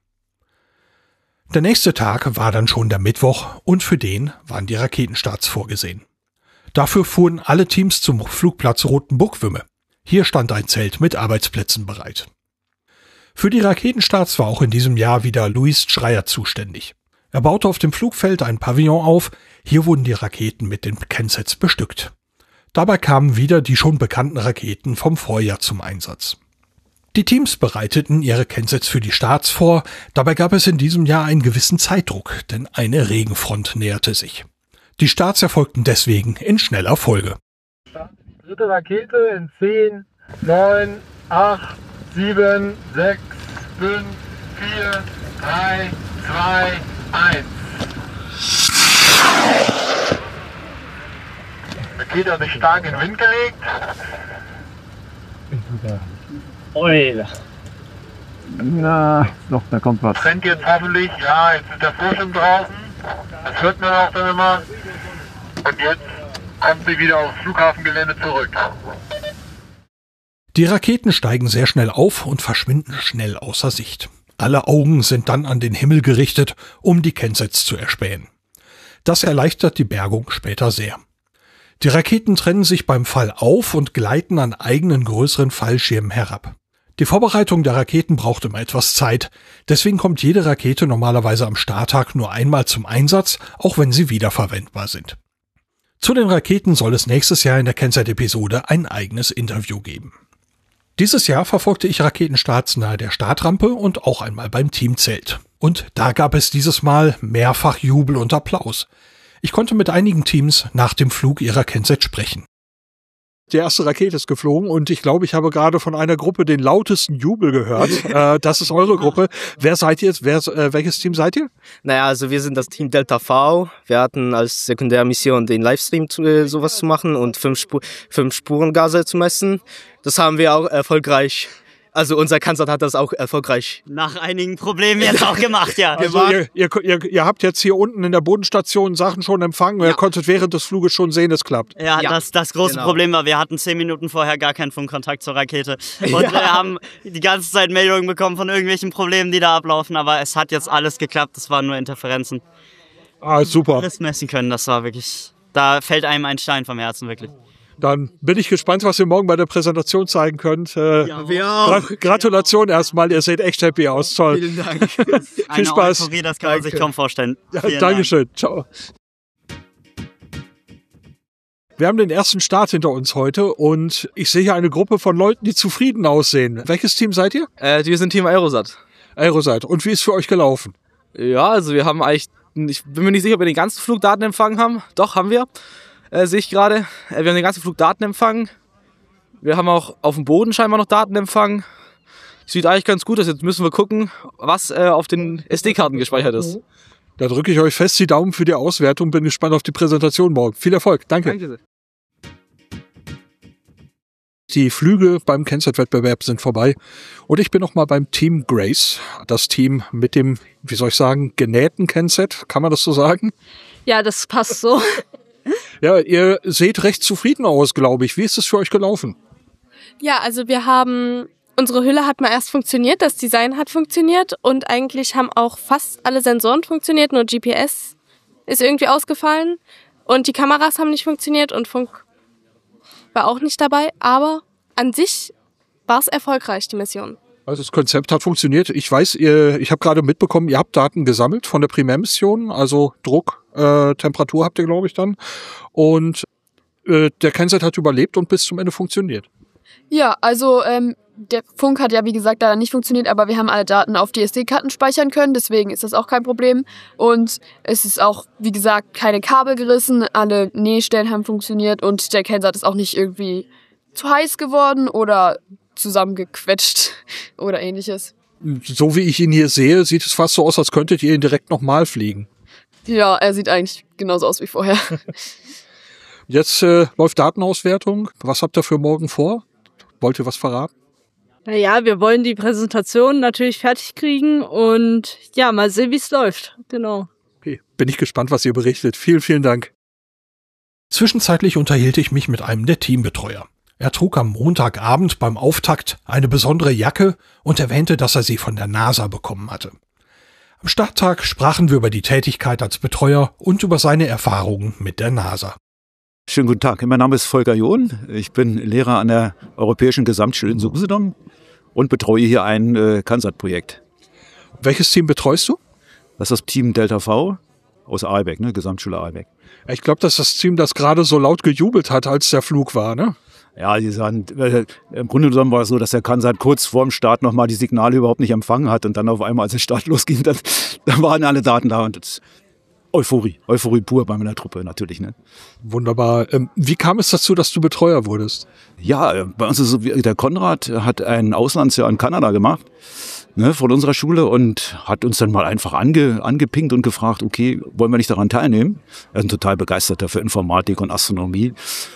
Speaker 2: Der nächste Tag war dann schon der Mittwoch und für den waren die Raketenstarts vorgesehen. Dafür fuhren alle Teams zum Flugplatz Rotenburg-Wümme. Hier stand ein Zelt mit Arbeitsplätzen bereit. Für die Raketenstarts war auch in diesem Jahr wieder Luis Schreier zuständig. Er baute auf dem Flugfeld ein Pavillon auf, hier wurden die Raketen mit den CANSETs bestückt. Dabei kamen wieder die schon bekannten Raketen vom Vorjahr zum Einsatz. Die Teams bereiteten ihre CANSETs für die Starts vor, dabei gab es in diesem Jahr einen gewissen Zeitdruck, denn eine Regenfront näherte sich. Die Starts erfolgten deswegen in schneller Folge.
Speaker 12: Dritte Rakete in 10, 9, 8, 7, 6, 5, 4, 3, 2, 1. Rakete hat sich stark in den Wind gelegt. Oida. Na, doch, da kommt was. Trennt jetzt hoffentlich, ja, jetzt ist der Vorschirm draußen. Das hört man auch dann immer. Und jetzt kommt sie wieder aufs Flughafengelände zurück.
Speaker 2: Die Raketen steigen sehr schnell auf und verschwinden schnell außer Sicht. Alle Augen sind dann an den Himmel gerichtet, um die CANSETs zu erspähen. Das erleichtert die Bergung später sehr. Die Raketen trennen sich beim Fall auf und gleiten an eigenen größeren Fallschirmen herab. Die Vorbereitung der Raketen braucht immer etwas Zeit, deswegen kommt jede Rakete normalerweise am Starttag nur einmal zum Einsatz, auch wenn sie wiederverwendbar sind. Zu den Raketen soll es nächstes Jahr in der CANSET-Episode ein eigenes Interview geben. Dieses Jahr verfolgte ich Raketenstarts nahe der Startrampe und auch einmal beim Teamzelt. Und da gab es dieses Mal mehrfach Jubel und Applaus. Ich konnte mit einigen Teams nach dem Flug ihrer CANSET sprechen. Die erste Rakete ist geflogen und ich glaube, ich habe gerade von einer Gruppe den lautesten Jubel gehört. Das ist eure Gruppe. Wer seid ihr jetzt? Welches Team seid ihr?
Speaker 13: Naja, also wir sind das Team Delta V. Wir hatten als Sekundärmission den Livestream sowas zu machen und 5 Spurengase zu messen. Das haben wir auch erfolgreich
Speaker 3: Also unser Kanzler hat das auch erfolgreich nach einigen Problemen jetzt auch gemacht, ja.
Speaker 2: Also ihr habt jetzt hier unten in der Bodenstation Sachen schon empfangen, ihr konntet während des Fluges schon sehen, es klappt.
Speaker 15: Ja, das große Problem war, wir hatten 10 Minuten vorher gar keinen Funkkontakt zur Rakete. Und wir haben die ganze Zeit Meldungen bekommen von irgendwelchen Problemen, die da ablaufen, aber es hat jetzt alles geklappt, es waren nur Interferenzen.
Speaker 2: Ah, super.
Speaker 15: Alles messen können, das war wirklich, da fällt einem ein Stein vom Herzen, wirklich.
Speaker 2: Dann bin ich gespannt, was ihr morgen bei der Präsentation zeigen könnt.
Speaker 15: Wir auch.
Speaker 2: Gratulation erstmal, ihr seht echt happy aus. Toll.
Speaker 15: Vielen Dank.
Speaker 2: Viel Spaß.
Speaker 15: Euphorie, das kann man sich kaum vorstellen.
Speaker 2: Ja, Dankeschön. Ciao. Wir haben den ersten Start hinter uns heute und ich sehe hier eine Gruppe von Leuten, die zufrieden aussehen. Welches Team seid ihr?
Speaker 16: Wir sind Team Aerosat.
Speaker 2: Aerosat. Und wie ist für euch gelaufen?
Speaker 16: Ja, also wir haben eigentlich, ich bin mir nicht sicher, ob wir den ganzen Flug Daten empfangen haben. Doch, haben wir. Sehe ich gerade. Wir haben den ganzen Flug Daten empfangen. Wir haben auch auf dem Boden scheinbar noch Daten empfangen. Sieht eigentlich ganz gut aus. Jetzt müssen wir gucken, was auf den SD-Karten gespeichert ist.
Speaker 2: Da drücke ich euch fest die Daumen für die Auswertung. Bin gespannt auf die Präsentation morgen. Viel Erfolg. Danke.
Speaker 16: Danke.
Speaker 2: Die Flüge beim Kennzeitwettbewerb sind vorbei. Und ich bin noch mal beim Team Grace. Das Team mit dem, wie soll ich sagen, genähten Kennzeit. Kann man das so sagen?
Speaker 1: Ja, das passt so.
Speaker 2: Ja, ihr seht recht zufrieden aus, glaube ich. Wie ist es für euch gelaufen?
Speaker 17: Ja, also unsere Hülle hat mal erst funktioniert, das Design hat funktioniert und eigentlich haben auch fast alle Sensoren funktioniert, nur GPS ist irgendwie ausgefallen und die Kameras haben nicht funktioniert und Funk war auch nicht dabei, aber an sich war es erfolgreich, die Mission.
Speaker 2: Also das Konzept hat funktioniert. Ich weiß, ich habe gerade mitbekommen, ihr habt Daten gesammelt von der Primärmission, also Druck, Temperatur habt ihr, glaube ich, dann. Und der Kennzeit hat überlebt und bis zum Ende funktioniert.
Speaker 21: Ja, also der Funk hat ja, wie gesagt, leider nicht funktioniert, aber wir haben alle Daten auf die SD-Karten speichern können, deswegen ist das auch kein Problem. Und es ist auch, wie gesagt, keine Kabel gerissen, alle Nähstellen haben funktioniert und der Kennzeit ist auch nicht irgendwie zu heiß geworden oder zusammengequetscht oder ähnliches.
Speaker 2: So wie ich ihn hier sehe, sieht es fast so aus, als könntet ihr ihn direkt nochmal fliegen.
Speaker 21: Ja, er sieht eigentlich genauso aus wie vorher.
Speaker 2: Jetzt läuft Datenauswertung. Was habt ihr für morgen vor? Wollt ihr was verraten?
Speaker 1: Naja, wir wollen die Präsentation natürlich fertig kriegen und ja, mal sehen, wie es läuft. Genau.
Speaker 2: Okay, bin ich gespannt, was ihr berichtet. Vielen, vielen Dank. Zwischenzeitlich unterhielt ich mich mit einem der Teambetreuer. Er trug am Montagabend beim Auftakt eine besondere Jacke und erwähnte, dass er sie von der NASA bekommen hatte. Am Starttag sprachen wir über die Tätigkeit als Betreuer und über seine Erfahrungen mit der NASA.
Speaker 19: Schönen guten Tag, mein Name ist Volker John. Ich bin Lehrer an der Europäischen Gesamtschule in Usedom und betreue hier ein Kansat-Projekt.
Speaker 2: Welches Team betreust du?
Speaker 19: Das ist das Team Delta V aus Aalbeck, ne? Gesamtschule Aalbeck.
Speaker 2: Ich glaube, das ist das Team, das gerade so laut gejubelt hat, als der Flug war, ne?
Speaker 19: Ja, die sagen, im Grunde genommen war es so, dass der Kansat kurz vorm Start nochmal die Signale überhaupt nicht empfangen hat und dann auf einmal, als der Start losging, dann waren alle Daten da und das Euphorie pur bei meiner Truppe natürlich. Ne?
Speaker 2: Wunderbar. Wie kam es dazu, dass du Betreuer wurdest?
Speaker 19: Ja, bei uns ist es so, der Konrad hat ein Auslandsjahr in Kanada gemacht, ne, von unserer Schule und hat uns dann mal einfach angepinkt und gefragt, okay, wollen wir nicht daran teilnehmen? Er ist ein total begeisterter für Informatik und Astronomie.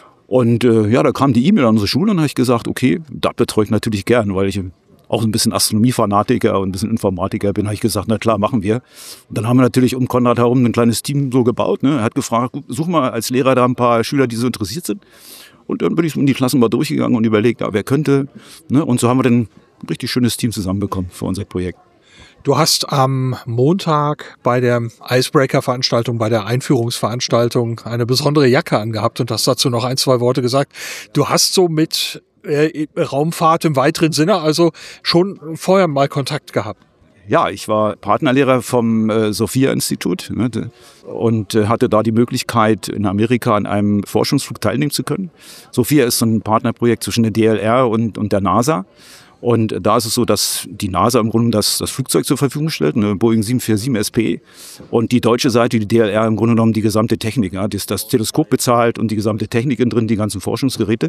Speaker 19: Und ja, da kam die E-Mail an unsere Schule und habe ich gesagt, okay, das betreue ich natürlich gern, weil ich auch ein bisschen Astronomie-Fanatiker und ein bisschen Informatiker bin, habe ich gesagt, na klar, machen wir. Und dann haben wir natürlich um Konrad herum ein kleines Team so gebaut. Ne? Er hat gefragt, such mal als Lehrer da ein paar Schüler, die so interessiert sind. Und dann bin ich in die Klassen mal durchgegangen und überlegt, ja, wer könnte. Ne? Und so haben wir dann ein richtig schönes Team zusammenbekommen für unser Projekt.
Speaker 2: Du hast am Montag bei der Icebreaker-Veranstaltung, bei der Einführungsveranstaltung eine besondere Jacke angehabt und hast dazu noch 1, 2 Worte gesagt. Du hast so mit Raumfahrt im weiteren Sinne also schon vorher mal Kontakt gehabt.
Speaker 19: Ja, ich war Partnerlehrer vom Sophia-Institut, ne, und hatte da die Möglichkeit, in Amerika an einem Forschungsflug teilnehmen zu können. Sophia ist so ein Partnerprojekt zwischen der DLR und der NASA. Und da ist es so, dass die NASA im Grunde das Flugzeug zur Verfügung stellt, eine Boeing 747 SP. Und die deutsche Seite, die DLR, im Grunde genommen die gesamte Technik. Ja, das Teleskop bezahlt und die gesamte Technik innen drin, die ganzen Forschungsgeräte.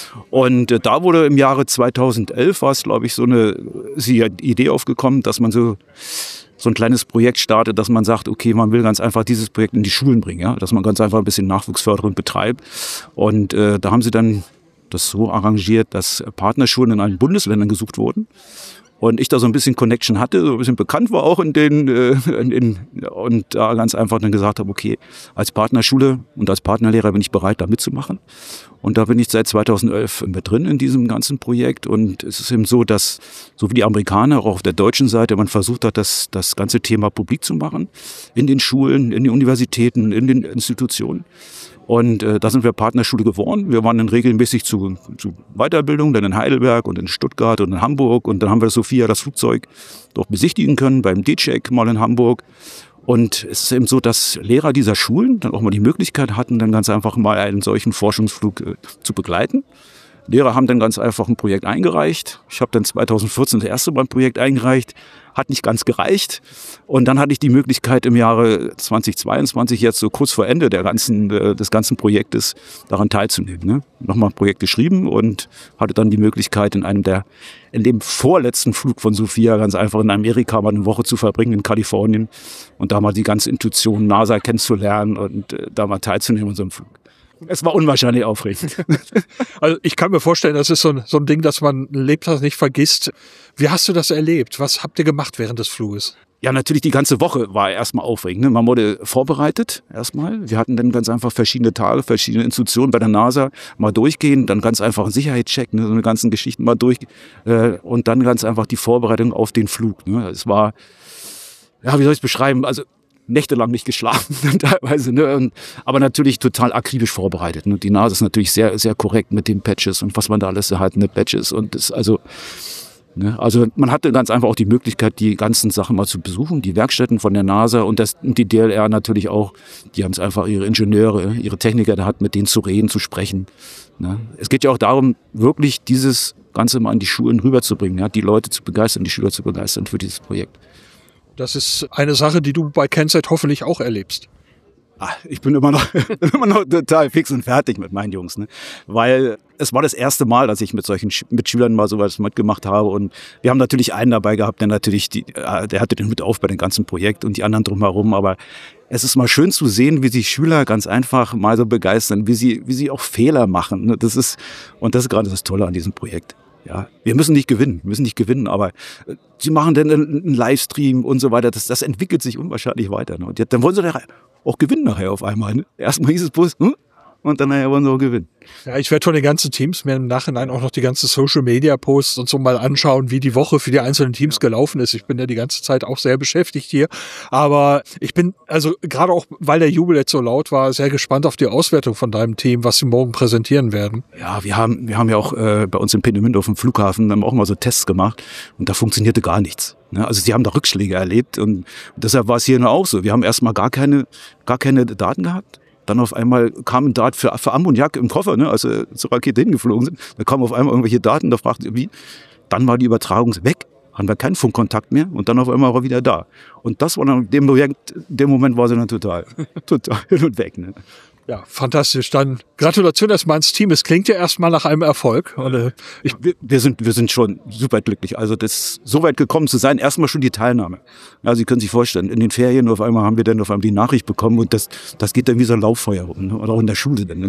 Speaker 19: Und da wurde im Jahre 2011, war es, glaube ich, so eine Idee aufgekommen, dass man so ein kleines Projekt startet, dass man sagt, okay, man will ganz einfach dieses Projekt in die Schulen bringen. Ja? Dass man ganz einfach ein bisschen nachwuchsfördernd betreibt. Und da haben sie dann das so arrangiert, dass Partnerschulen in allen Bundesländern gesucht wurden. Und ich da so ein bisschen Connection hatte, so ein bisschen bekannt war auch und da ganz einfach dann gesagt habe, okay, als Partnerschule und als Partnerlehrer bin ich bereit, da mitzumachen. Und da bin ich seit 2011 mit drin in diesem ganzen Projekt. Und es ist eben so, dass, so wie die Amerikaner, auch auf der deutschen Seite, man versucht hat, das ganze Thema publik zu machen. In den Schulen, in den Universitäten, in den Institutionen. Und da sind wir Partnerschule geworden. Wir waren dann regelmäßig zu Weiterbildung, dann in Heidelberg und in Stuttgart und in Hamburg. Und dann haben wir Sophia, das Flugzeug, dort besichtigen können, beim D-Check mal in Hamburg. Und es ist eben so, dass Lehrer dieser Schulen dann auch mal die Möglichkeit hatten, dann ganz einfach mal einen solchen Forschungsflug zu begleiten. Lehrer haben dann ganz einfach ein Projekt eingereicht. Ich habe dann 2014 das erste Mal ein Projekt eingereicht. Hat nicht ganz gereicht. Und dann hatte ich die Möglichkeit im Jahre 2022, jetzt so kurz vor Ende des ganzen Projektes, daran teilzunehmen. Ne? Nochmal ein Projekt geschrieben und hatte dann die Möglichkeit, in dem vorletzten Flug von Sophia ganz einfach in Amerika mal eine Woche zu verbringen, in Kalifornien. Und da mal die ganze Intuition NASA kennenzulernen und da mal teilzunehmen an so einem Flug. Es war unwahrscheinlich aufregend.
Speaker 2: Also ich kann mir vorstellen, das ist so ein Ding, das man lebt, das nicht vergisst. Wie hast du das erlebt? Was habt ihr gemacht während des Fluges?
Speaker 19: Ja, natürlich die ganze Woche war erstmal aufregend. Ne? Man wurde vorbereitet erstmal. Wir hatten dann ganz einfach verschiedene Tage, verschiedene Institutionen bei der NASA mal durchgehen, dann ganz einfach einen Sicherheitscheck, ne? So eine ganzen Geschichten mal durch und dann ganz einfach die Vorbereitung auf den Flug. Ne? Es war, ja, wie soll ich es beschreiben? Also nächtelang nicht geschlafen teilweise, ne? Aber natürlich total akribisch vorbereitet. Ne? Die NASA ist natürlich sehr, sehr korrekt mit den Patches und was man da alles hat, ne? Patches und das also man hatte ganz einfach auch die Möglichkeit, die ganzen Sachen mal zu besuchen, die Werkstätten von der NASA und die DLR natürlich auch. Die haben es einfach ihre Ingenieure, ihre Techniker da hat, mit denen zu reden, zu sprechen. Ne? Es geht ja auch darum, wirklich dieses Ganze mal an die Schulen rüberzubringen, ja? Die Leute zu begeistern, die Schüler zu begeistern für dieses Projekt.
Speaker 2: Das ist eine Sache, die du bei KenSat hoffentlich auch erlebst.
Speaker 19: Ich bin immer noch total fix und fertig mit meinen Jungs, ne? Weil es war das erste Mal, dass ich mit Schülern mal sowas mitgemacht habe und wir haben natürlich einen dabei gehabt, der natürlich, der hatte den Hut auf bei dem ganzen Projekt und die anderen drumherum, aber es ist mal schön zu sehen, wie sich Schüler ganz einfach mal so begeistern, wie sie auch Fehler machen, ne? Das ist gerade das Tolle an diesem Projekt. Ja, wir müssen nicht gewinnen, aber sie machen dann einen Livestream und so weiter. Das entwickelt sich unwahrscheinlich weiter. Ne? Und dann wollen sie auch gewinnen nachher auf einmal. Ne? Erstmal hieß es bloß, und dann nachher wollen sie auch gewinnen.
Speaker 2: Ja, ich werde von den ganzen Teams mir im Nachhinein auch noch die ganzen Social-Media-Posts und so mal anschauen, wie die Woche für die einzelnen Teams gelaufen ist. Ich bin ja die ganze Zeit auch sehr beschäftigt hier. Aber ich bin, also gerade auch, weil der Jubel jetzt so laut war, sehr gespannt auf die Auswertung von deinem Team, was sie morgen präsentieren werden.
Speaker 19: Ja, wir haben ja auch bei uns in Peenemünde auf dem Flughafen haben auch mal so Tests gemacht und da funktionierte gar nichts. Ne? Also sie haben da Rückschläge erlebt und deshalb war es hier auch so. Wir haben erstmal gar keine Daten gehabt. Dann auf einmal kam ein Dart für Ammoniak im Koffer, ne, als wir zur Rakete hingeflogen sind. Da kamen auf einmal irgendwelche Daten, da fragten sie, wie? Dann war die Übertragung weg, haben wir keinen Funkkontakt mehr und dann auf einmal war er wieder da. Und das war dann, in dem Moment war sie dann total hin und weg. Ne?
Speaker 2: Ja, fantastisch. Dann Gratulation erstmal ins Team. Es klingt ja erstmal nach einem Erfolg. Und,
Speaker 19: wir sind schon super glücklich. Also das so weit gekommen zu sein, erstmal schon die Teilnahme. Ja, Sie können sich vorstellen, in den Ferien auf einmal haben wir dann auf einmal die Nachricht bekommen und das geht dann wie so ein Lauffeuer rum. Ne? Oder auch in der Schule dann.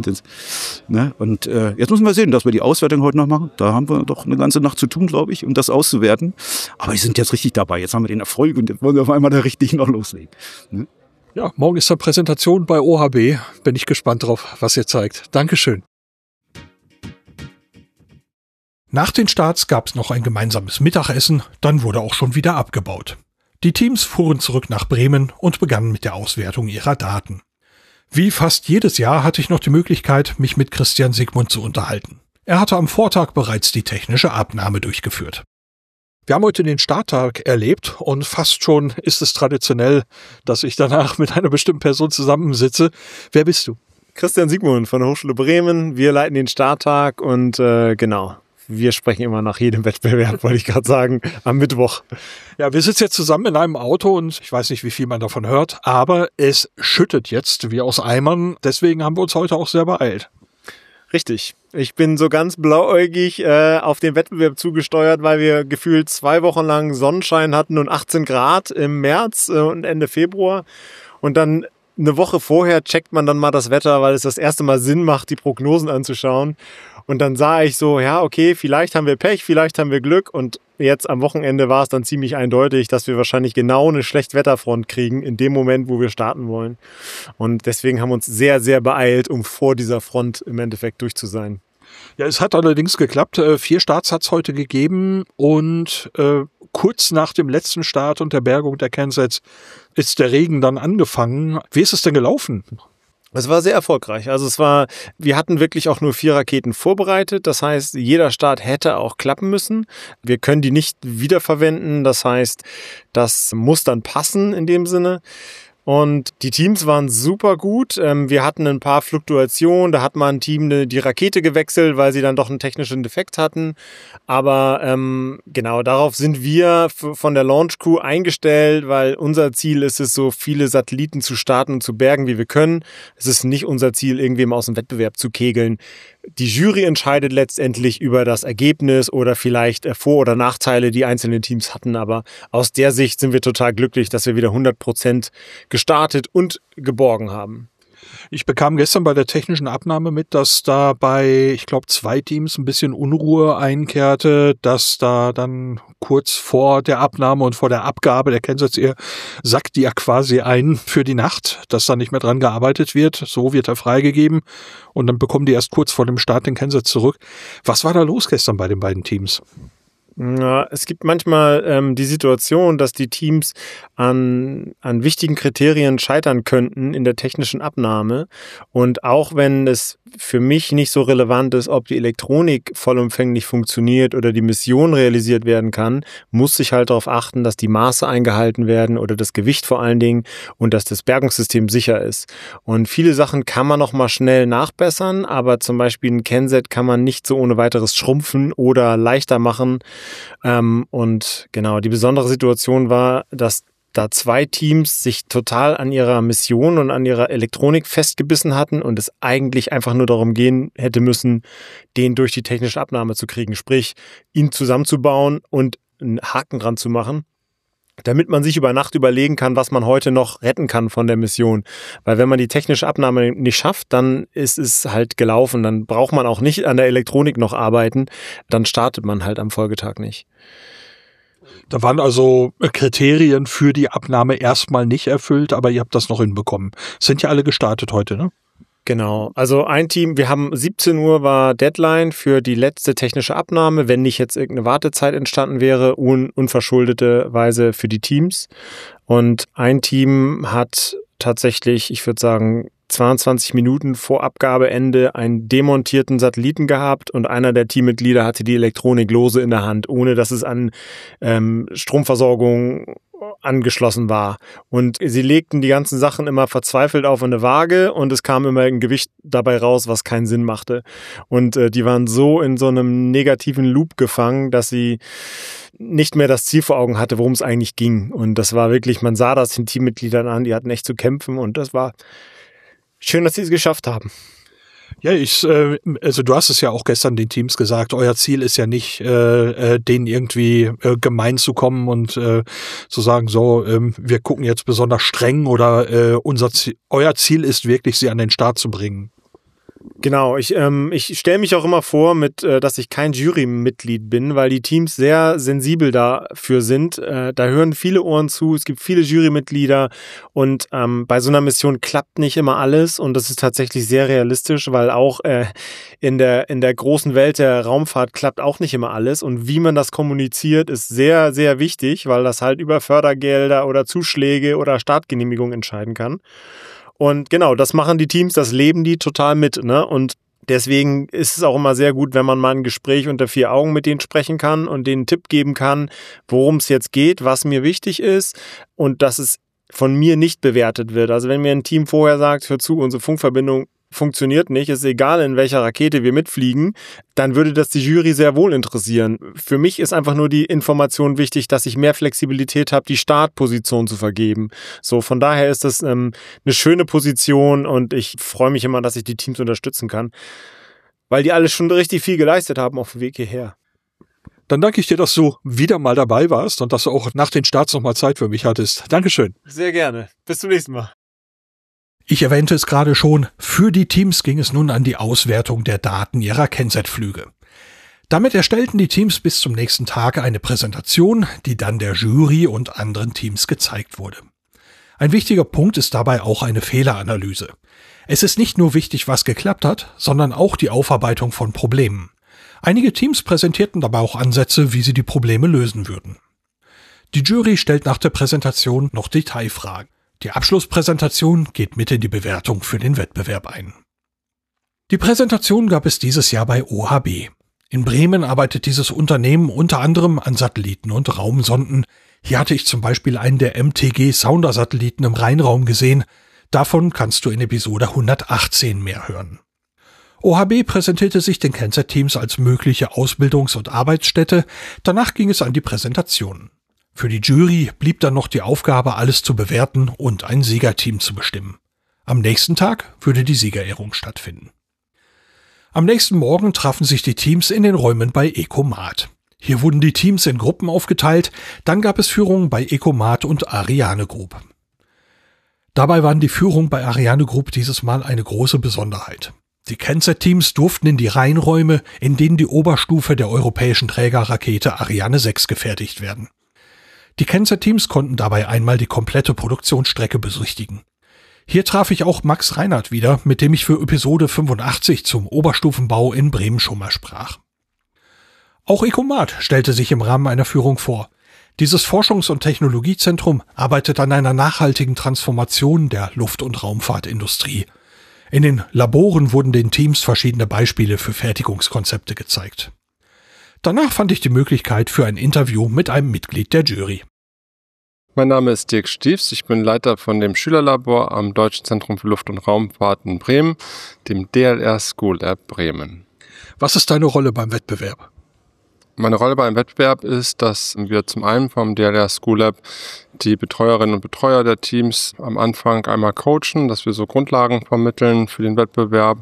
Speaker 19: Ne? Und jetzt müssen wir sehen, dass wir die Auswertung heute noch machen. Da haben wir doch eine ganze Nacht zu tun, glaube ich, um das auszuwerten. Aber wir sind jetzt richtig dabei. Jetzt haben wir den Erfolg und jetzt wollen wir auf einmal da richtig noch loslegen. Ne?
Speaker 2: Ja, morgen ist eine Präsentation bei OHB. Bin ich gespannt drauf, was ihr zeigt. Dankeschön. Nach den Starts gab es noch ein gemeinsames Mittagessen, dann wurde auch schon wieder abgebaut. Die Teams fuhren zurück nach Bremen und begannen mit der Auswertung ihrer Daten. Wie fast jedes Jahr hatte ich noch die Möglichkeit, mich mit Christian Sigmund zu unterhalten. Er hatte am Vortag bereits die technische Abnahme durchgeführt. Wir haben heute den Starttag erlebt und fast schon ist es traditionell, dass ich danach mit einer bestimmten Person zusammensitze. Wer bist du?
Speaker 4: Christian Sigmund von der Hochschule Bremen. Wir leiten den Starttag und genau, wir sprechen immer nach jedem Wettbewerb, wollte ich gerade sagen, am Mittwoch.
Speaker 2: Ja, wir sitzen jetzt zusammen in einem Auto und ich weiß nicht, wie viel man davon hört, aber es schüttet jetzt wie aus Eimern. Deswegen haben wir uns heute auch sehr beeilt.
Speaker 4: Richtig. Ich bin so ganz blauäugig auf den Wettbewerb zugesteuert, weil wir gefühlt 2 Wochen lang Sonnenschein hatten und 18 Grad im März und Ende Februar. Und dann eine Woche vorher checkt man dann mal das Wetter, weil es das erste Mal Sinn macht, die Prognosen anzuschauen. Und dann sah ich so, ja, okay, vielleicht haben wir Pech, vielleicht haben wir Glück. Und jetzt am Wochenende war es dann ziemlich eindeutig, dass wir wahrscheinlich genau eine Schlechtwetterfront kriegen in dem Moment, wo wir starten wollen. Und deswegen haben wir uns sehr, sehr beeilt, um vor dieser Front im Endeffekt durch zu sein.
Speaker 2: Ja, es hat allerdings geklappt. 4 Starts hat es heute gegeben und kurz nach dem letzten Start und der Bergung der Kensets ist der Regen dann angefangen. Wie ist es denn gelaufen?
Speaker 4: Es war sehr erfolgreich. Also wir hatten wirklich auch nur 4 Raketen vorbereitet. Das heißt, jeder Start hätte auch klappen müssen. Wir können die nicht wiederverwenden. Das heißt, das muss dann passen in dem Sinne. Und die Teams waren super gut. Wir hatten ein paar Fluktuationen. Da hat mal ein Team die Rakete gewechselt, weil sie dann doch einen technischen Defekt hatten. Aber genau, darauf sind wir von der Launch Crew eingestellt, weil unser Ziel ist es, so viele Satelliten zu starten und zu bergen, wie wir können. Es ist nicht unser Ziel, irgendwem aus dem Wettbewerb zu kegeln. Die Jury entscheidet letztendlich über das Ergebnis oder vielleicht Vor- oder Nachteile, die einzelnen Teams hatten. Aber aus der Sicht sind wir total glücklich, dass wir wieder 100% gestartet und geborgen haben.
Speaker 2: Ich bekam gestern bei der technischen Abnahme mit, dass da bei, ich glaube, 2 Teams ein bisschen Unruhe einkehrte, dass da dann kurz vor der Abnahme und vor der Abgabe der Kensets, ihr sackt die ja quasi ein für die Nacht, dass da nicht mehr dran gearbeitet wird. So wird er freigegeben und dann bekommen die erst kurz vor dem Start den Kenset zurück. Was war da los gestern bei den beiden Teams?
Speaker 4: Ja, es gibt manchmal die Situation, dass die Teams an wichtigen Kriterien scheitern könnten in der technischen Abnahme. Und auch wenn es für mich nicht so relevant ist, ob die Elektronik vollumfänglich funktioniert oder die Mission realisiert werden kann, muss ich halt darauf achten, dass die Maße eingehalten werden oder das Gewicht vor allen Dingen und dass das Bergungssystem sicher ist. Und viele Sachen kann man noch mal schnell nachbessern, aber zum Beispiel ein Kenset kann man nicht so ohne weiteres schrumpfen oder leichter machen. Und genau, die besondere Situation war, dass da 2 Teams sich total an ihrer Mission und an ihrer Elektronik festgebissen hatten und es eigentlich einfach nur darum gehen hätte müssen, den durch die technische Abnahme zu kriegen, sprich ihn zusammenzubauen und einen Haken dran zu machen, damit man sich über Nacht überlegen kann, was man heute noch retten kann von der Mission. Weil wenn man die technische Abnahme nicht schafft, dann ist es halt gelaufen. Dann braucht man auch nicht an der Elektronik noch arbeiten. Dann startet man halt am Folgetag nicht.
Speaker 2: Da waren also Kriterien für die Abnahme erstmal nicht erfüllt, aber ihr habt das noch hinbekommen. Sind ja alle gestartet heute, ne?
Speaker 4: Genau, also ein Team, wir haben 17 Uhr war Deadline für die letzte technische Abnahme, wenn nicht jetzt irgendeine Wartezeit entstanden wäre, unverschuldete für die Teams. Und ein Team hat tatsächlich, ich würde sagen, 22 Minuten vor Abgabeende einen demontierten Satelliten gehabt und einer der Teammitglieder hatte die Elektronik lose in der Hand, ohne dass es an Stromversorgung angeschlossen war. Und sie legten die ganzen Sachen immer verzweifelt auf eine Waage und es kam immer ein Gewicht dabei raus, was keinen Sinn machte. Und die waren so in so einem negativen Loop gefangen, dass sie nicht mehr das Ziel vor Augen hatte, worum es eigentlich ging. Und das war wirklich, man sah das den Teammitgliedern an, die hatten echt zu kämpfen und das war schön, dass sie es geschafft haben.
Speaker 2: Ja, also du hast es ja auch gestern den Teams gesagt, euer Ziel ist ja nicht, denen irgendwie gemein zu kommen und zu sagen, so, wir gucken jetzt besonders streng oder euer Ziel ist wirklich, sie an den Start zu bringen.
Speaker 4: Genau, ich stelle mich auch immer vor, dass ich kein Jurymitglied bin, weil die Teams sehr sensibel dafür sind. Da hören viele Ohren zu, es gibt viele Jurymitglieder und bei so einer Mission klappt nicht immer alles und das ist tatsächlich sehr realistisch, weil auch in der großen Welt der Raumfahrt klappt auch nicht immer alles und wie man das kommuniziert, ist sehr, sehr wichtig, weil das halt über Fördergelder oder Zuschläge oder Startgenehmigung entscheiden kann. Und genau, das machen die Teams, das leben die total mit, ne? Und deswegen ist es auch immer sehr gut, wenn man mal ein Gespräch unter 4 Augen mit denen sprechen kann und denen einen Tipp geben kann, worum es jetzt geht, was mir wichtig ist und dass es von mir nicht bewertet wird. Also wenn mir ein Team vorher sagt, hör zu, unsere Funkverbindung funktioniert nicht, ist egal, in welcher Rakete wir mitfliegen, dann würde das die Jury sehr wohl interessieren. Für mich ist einfach nur die Information wichtig, dass ich mehr Flexibilität habe, die Startposition zu vergeben. So, von daher ist das eine schöne Position und ich freue mich immer, dass ich die Teams unterstützen kann, weil die alle schon richtig viel geleistet haben auf dem Weg hierher.
Speaker 2: Dann danke ich dir, dass du wieder mal dabei warst und dass du auch nach den Starts nochmal Zeit für mich hattest. Dankeschön.
Speaker 4: Sehr gerne. Bis zum nächsten Mal.
Speaker 2: Ich erwähnte es gerade schon, für die Teams ging es nun an die Auswertung der Daten ihrer Kennset-Flüge. Damit erstellten die Teams bis zum nächsten Tag eine Präsentation, die dann der Jury und anderen Teams gezeigt wurde. Ein wichtiger Punkt ist dabei auch eine Fehleranalyse. Es ist nicht nur wichtig, was geklappt hat, sondern auch die Aufarbeitung von Problemen. Einige Teams präsentierten dabei auch Ansätze, wie sie die Probleme lösen würden. Die Jury stellt nach der Präsentation noch Detailfragen. Die Abschlusspräsentation geht mit in die Bewertung für den Wettbewerb ein. Die Präsentation gab es dieses Jahr bei OHB. In Bremen arbeitet dieses Unternehmen unter anderem an Satelliten und Raumsonden. Hier hatte ich zum Beispiel einen der MTG-Sounder-Satelliten im Rheinraum gesehen. Davon kannst du in Episode 118 mehr hören. OHB präsentierte sich den Kennset-Teams als mögliche Ausbildungs- und Arbeitsstätte. Danach ging es an die Präsentation. Für die Jury blieb dann noch die Aufgabe, alles zu bewerten und ein Siegerteam zu bestimmen. Am nächsten Tag würde die Siegerehrung stattfinden. Am nächsten Morgen trafen sich die Teams in den Räumen bei Ecomat. Hier wurden die Teams in Gruppen aufgeteilt, dann gab es Führungen bei Ecomat und Ariane Group. Dabei waren die Führungen bei Ariane Group dieses Mal eine große Besonderheit. Die Kennset-Teams durften in die Reihenräume, in denen die Oberstufe der europäischen Trägerrakete Ariane 6 gefertigt werden. Die Kennset-Teams konnten dabei einmal die komplette Produktionsstrecke besichtigen. Hier traf ich auch Max Reinhardt wieder, mit dem ich für Episode 85 zum Oberstufenbau in Bremen schon mal sprach. Auch Ecomat stellte sich im Rahmen einer Führung vor. Dieses Forschungs- und Technologiezentrum arbeitet an einer nachhaltigen Transformation der Luft- und Raumfahrtindustrie. In den Laboren wurden den Teams verschiedene Beispiele für Fertigungskonzepte gezeigt. Danach fand ich die Möglichkeit für ein Interview mit einem Mitglied der Jury.
Speaker 5: Mein Name ist Dirk Stiefs, ich bin Leiter von dem Schülerlabor am Deutschen Zentrum für Luft- und Raumfahrt in Bremen, dem DLR School Lab Bremen.
Speaker 2: Was ist deine Rolle beim Wettbewerb?
Speaker 5: Meine Rolle beim Wettbewerb ist, dass wir zum einen vom DLR School Lab die Betreuerinnen und Betreuer der Teams am Anfang einmal coachen, dass wir so Grundlagen vermitteln für den Wettbewerb.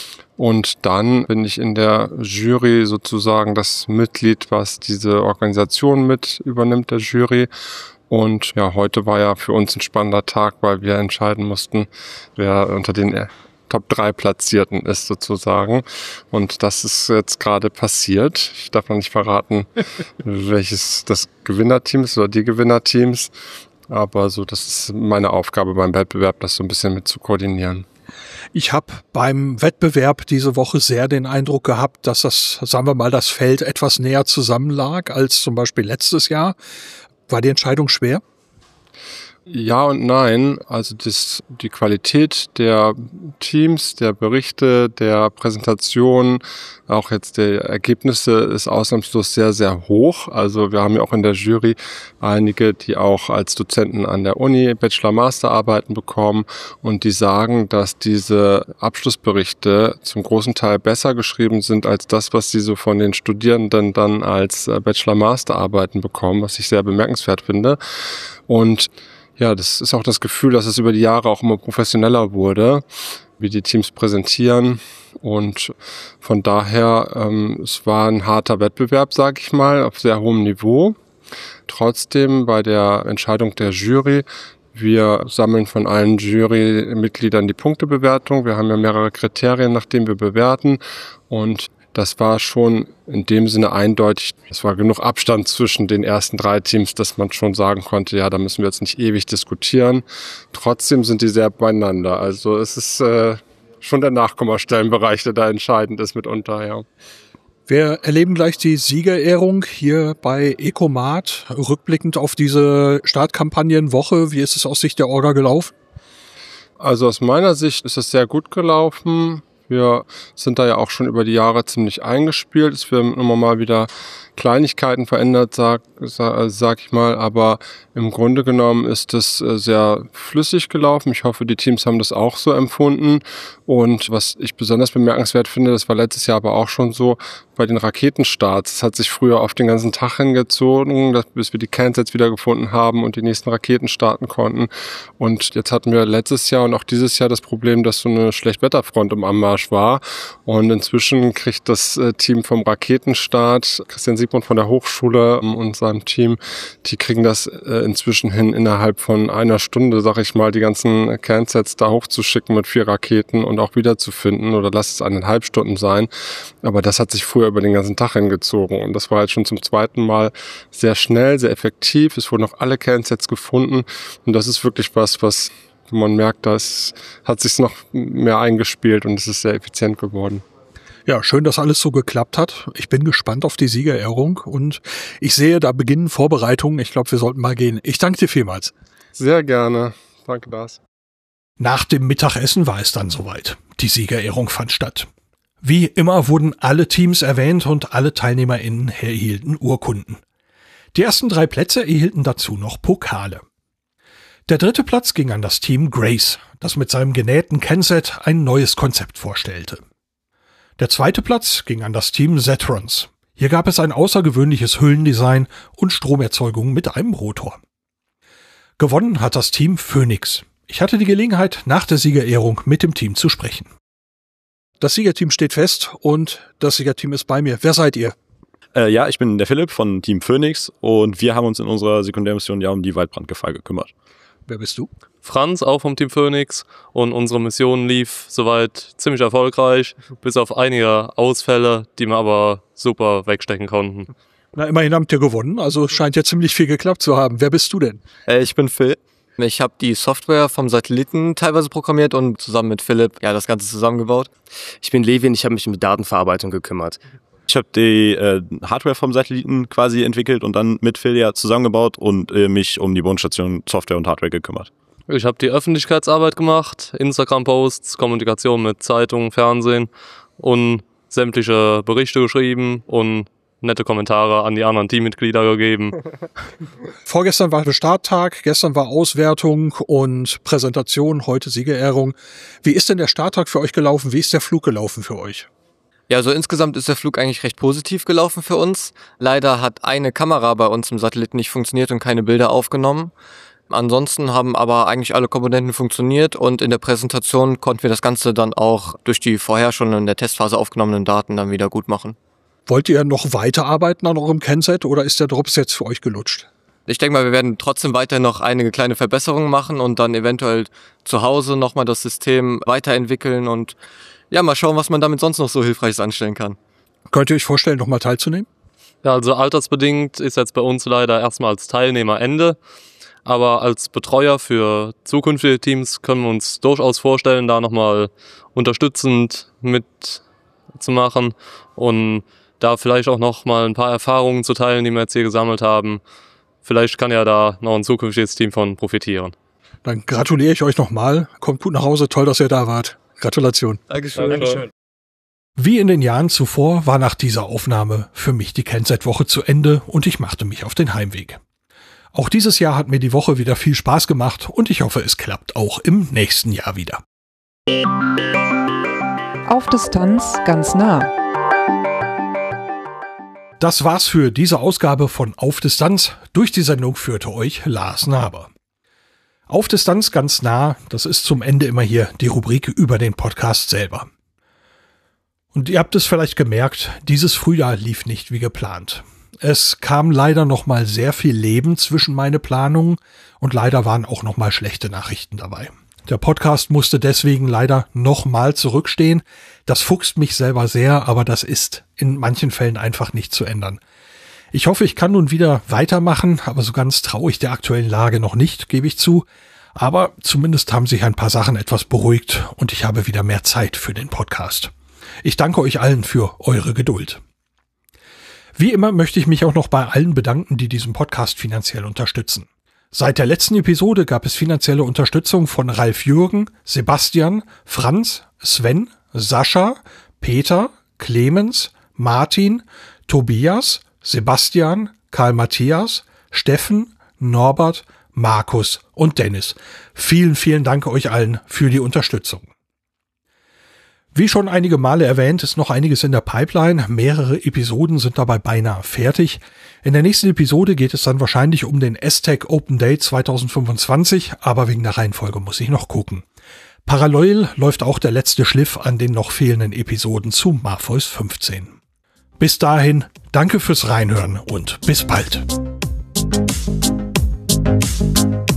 Speaker 5: Und dann bin ich in der Jury sozusagen das Mitglied, was diese Organisation mit übernimmt, der Jury. Und ja, heute war ja für uns ein spannender Tag, weil wir entscheiden mussten, wer unter den Top 3 Platzierten ist sozusagen. Und das ist jetzt gerade passiert. Ich darf noch nicht verraten, welches das Gewinnerteam ist oder die Gewinnerteams. Aber so, das ist meine Aufgabe beim Wettbewerb, das so ein bisschen mit zu koordinieren.
Speaker 2: Ich habe beim Wettbewerb diese Woche sehr den Eindruck gehabt, dass das Feld etwas näher zusammenlag als zum Beispiel letztes Jahr. War die Entscheidung schwer?
Speaker 5: Ja und nein. Also die Qualität der Teams, der Berichte, der Präsentation, auch jetzt der Ergebnisse ist ausnahmslos sehr, sehr hoch. Also wir haben ja auch in der Jury einige, die auch als Dozenten an der Uni Bachelor-Master-Arbeiten bekommen und die sagen, dass diese Abschlussberichte zum großen Teil besser geschrieben sind als das, was sie so von den Studierenden dann als Bachelor-Master-Arbeiten bekommen, was ich sehr bemerkenswert finde. Und ja, das ist auch das Gefühl, dass es über die Jahre auch immer professioneller wurde, wie die Teams präsentieren. Und von daher, es war ein harter Wettbewerb, sage ich mal, auf sehr hohem Niveau. Trotzdem bei der Entscheidung der Jury, wir sammeln von allen Jurymitgliedern die Punktebewertung. Wir haben ja mehrere Kriterien, nach denen wir bewerten. Und das war schon in dem Sinne eindeutig. Es war genug Abstand zwischen den ersten 3 Teams, dass man schon sagen konnte, ja, da müssen wir jetzt nicht ewig diskutieren. Trotzdem sind die sehr beieinander. Also es ist schon der Nachkommastellenbereich, der da entscheidend ist mitunter, ja.
Speaker 2: Wir erleben gleich die Siegerehrung hier bei Ecomat. Rückblickend auf diese Startkampagnenwoche, wie ist es aus Sicht der Orga gelaufen?
Speaker 5: Also aus meiner Sicht ist es sehr gut gelaufen. Wir sind da ja auch schon über die Jahre ziemlich eingespielt. Es werden immer mal wieder Kleinigkeiten verändert, sag ich mal. Aber im Grunde genommen ist es sehr flüssig gelaufen. Ich hoffe, die Teams haben das auch so empfunden. Und was ich besonders bemerkenswert finde, das war letztes Jahr aber auch schon so, bei den Raketenstarts. Es hat sich früher auf den ganzen Tag hingezogen, bis wir die Cansets wiedergefunden haben und die nächsten Raketen starten konnten. Und jetzt hatten wir letztes Jahr und auch dieses Jahr das Problem, dass so eine Schlechtwetterfront im Anmarsch war. Und inzwischen kriegt das Team vom Raketenstart, Christian Siegmund von der Hochschule und seinem Team, die kriegen das inzwischen hin, innerhalb von einer Stunde, sag ich mal, die ganzen Cansets da hochzuschicken mit 4 Raketen und auch wiederzufinden, oder lass es 1,5 Stunden sein. Aber das hat sich früher über den ganzen Tag hingezogen und das war jetzt schon zum zweiten Mal sehr schnell, sehr effektiv. Es wurden auch alle Cansets gefunden und das ist wirklich was man merkt, das hat sich noch mehr eingespielt und es ist sehr effizient geworden.
Speaker 2: Ja, schön, dass alles so geklappt hat. Ich bin gespannt auf die Siegerehrung und ich sehe, da beginnen Vorbereitungen. Ich glaube, wir sollten mal gehen. Ich danke dir vielmals.
Speaker 5: Sehr gerne. Danke, Lars.
Speaker 2: Nach dem Mittagessen war es dann soweit. Die Siegerehrung fand statt. Wie immer wurden alle Teams erwähnt und alle TeilnehmerInnen erhielten Urkunden. Die ersten 3 Plätze erhielten dazu noch Pokale. Der 3. Platz ging an das Team Grace, das mit seinem genähten Kenset ein neues Konzept vorstellte. Der 2. Platz ging an das Team Zetrons. Hier gab es ein außergewöhnliches Hüllendesign und Stromerzeugung mit einem Rotor. Gewonnen hat das Team Phoenix. Ich hatte die Gelegenheit, nach der Siegerehrung mit dem Team zu sprechen. Das Siegerteam steht fest und das Siegerteam ist bei mir. Wer seid ihr?
Speaker 9: Ja, ich bin der Philipp von Team Phoenix und wir haben uns in unserer Sekundärmission ja um die Waldbrandgefahr gekümmert.
Speaker 2: Wer bist du?
Speaker 24: Franz, auch vom Team Phoenix, und unsere Mission lief soweit ziemlich erfolgreich, bis auf einige Ausfälle, die wir aber super wegstecken konnten.
Speaker 2: Na, immerhin habt ihr gewonnen, also es scheint ja ziemlich viel geklappt zu haben. Wer bist du denn?
Speaker 25: Ich bin Phil. Ich habe die Software vom Satelliten teilweise programmiert und zusammen mit Philipp das Ganze zusammengebaut.
Speaker 6: Ich bin Levin, ich habe mich um Datenverarbeitung gekümmert.
Speaker 9: Ich habe die Hardware vom Satelliten quasi entwickelt und dann mit Phil ja zusammengebaut und mich um die Bodenstation Software und Hardware gekümmert.
Speaker 24: Ich habe die Öffentlichkeitsarbeit gemacht, Instagram-Posts, Kommunikation mit Zeitungen, Fernsehen und sämtliche Berichte geschrieben und nette Kommentare an die anderen Teammitglieder gegeben.
Speaker 2: Vorgestern war der Starttag, gestern war Auswertung und Präsentation, heute Siegerehrung. Wie ist denn der Starttag für euch gelaufen? Wie ist der Flug gelaufen für euch?
Speaker 25: Ja, also insgesamt ist der Flug eigentlich recht positiv gelaufen für uns. Leider hat eine Kamera bei uns im Satelliten nicht funktioniert und keine Bilder aufgenommen. Ansonsten haben aber eigentlich alle Komponenten funktioniert und in der Präsentation konnten wir das Ganze dann auch durch die vorher schon in der Testphase aufgenommenen Daten dann wieder gut machen.
Speaker 2: Wollt ihr noch weiterarbeiten an eurem Kenset oder ist der Drops jetzt für euch gelutscht?
Speaker 25: Ich denke mal, wir werden trotzdem weiter noch einige kleine Verbesserungen machen und dann eventuell zu Hause nochmal das System weiterentwickeln und ja, mal schauen, was man damit sonst noch so Hilfreiches anstellen kann.
Speaker 2: Könnt ihr euch vorstellen, nochmal teilzunehmen?
Speaker 24: Ja, also altersbedingt ist jetzt bei uns leider erstmal als Teilnehmer Ende. Aber als Betreuer für zukünftige Teams können wir uns durchaus vorstellen, da nochmal unterstützend mitzumachen und da vielleicht auch nochmal ein paar Erfahrungen zu teilen, die wir jetzt hier gesammelt haben. Vielleicht kann ja da noch ein zukünftiges Team von profitieren.
Speaker 2: Dann gratuliere ich euch nochmal. Kommt gut nach Hause, toll, dass ihr da wart. Gratulation.
Speaker 25: Dankeschön.
Speaker 2: Wie in den Jahren zuvor war nach dieser Aufnahme für mich die Kenset-Woche zu Ende und ich machte mich auf den Heimweg. Auch dieses Jahr hat mir die Woche wieder viel Spaß gemacht und ich hoffe, es klappt auch im nächsten Jahr wieder.
Speaker 7: Auf Distanz ganz nah.
Speaker 2: Das war's für diese Ausgabe von Auf Distanz. Durch die Sendung führte euch Lars Naber. Auf Distanz ganz nah, das ist zum Ende immer hier die Rubrik über den Podcast selber. Und ihr habt es vielleicht gemerkt, dieses Frühjahr lief nicht wie geplant. Es kam leider noch mal sehr viel Leben zwischen meine Planungen und leider waren auch noch mal schlechte Nachrichten dabei. Der Podcast musste deswegen leider noch mal zurückstehen. Das fuchst mich selber sehr, aber das ist in manchen Fällen einfach nicht zu ändern. Ich hoffe, ich kann nun wieder weitermachen, aber so ganz traue ich der aktuellen Lage noch nicht, gebe ich zu. Aber zumindest haben sich ein paar Sachen etwas beruhigt und ich habe wieder mehr Zeit für den Podcast. Ich danke euch allen für eure Geduld. Wie immer möchte ich mich auch noch bei allen bedanken, die diesen Podcast finanziell unterstützen. Seit der letzten Episode gab es finanzielle Unterstützung von Ralf Jürgen, Sebastian, Franz, Sven, Sascha, Peter, Clemens, Martin, Tobias, Sebastian, Karl Matthias, Steffen, Norbert, Markus und Dennis. Vielen, vielen Dank euch allen für die Unterstützung. Wie schon einige Male erwähnt, ist noch einiges in der Pipeline. Mehrere Episoden sind dabei beinahe fertig. In der nächsten Episode geht es dann wahrscheinlich um den STEC Open Day 2025, aber wegen der Reihenfolge muss ich noch gucken. Parallel läuft auch der letzte Schliff an den noch fehlenden Episoden zu Morpheus 15. Bis dahin, danke fürs Reinhören und bis bald.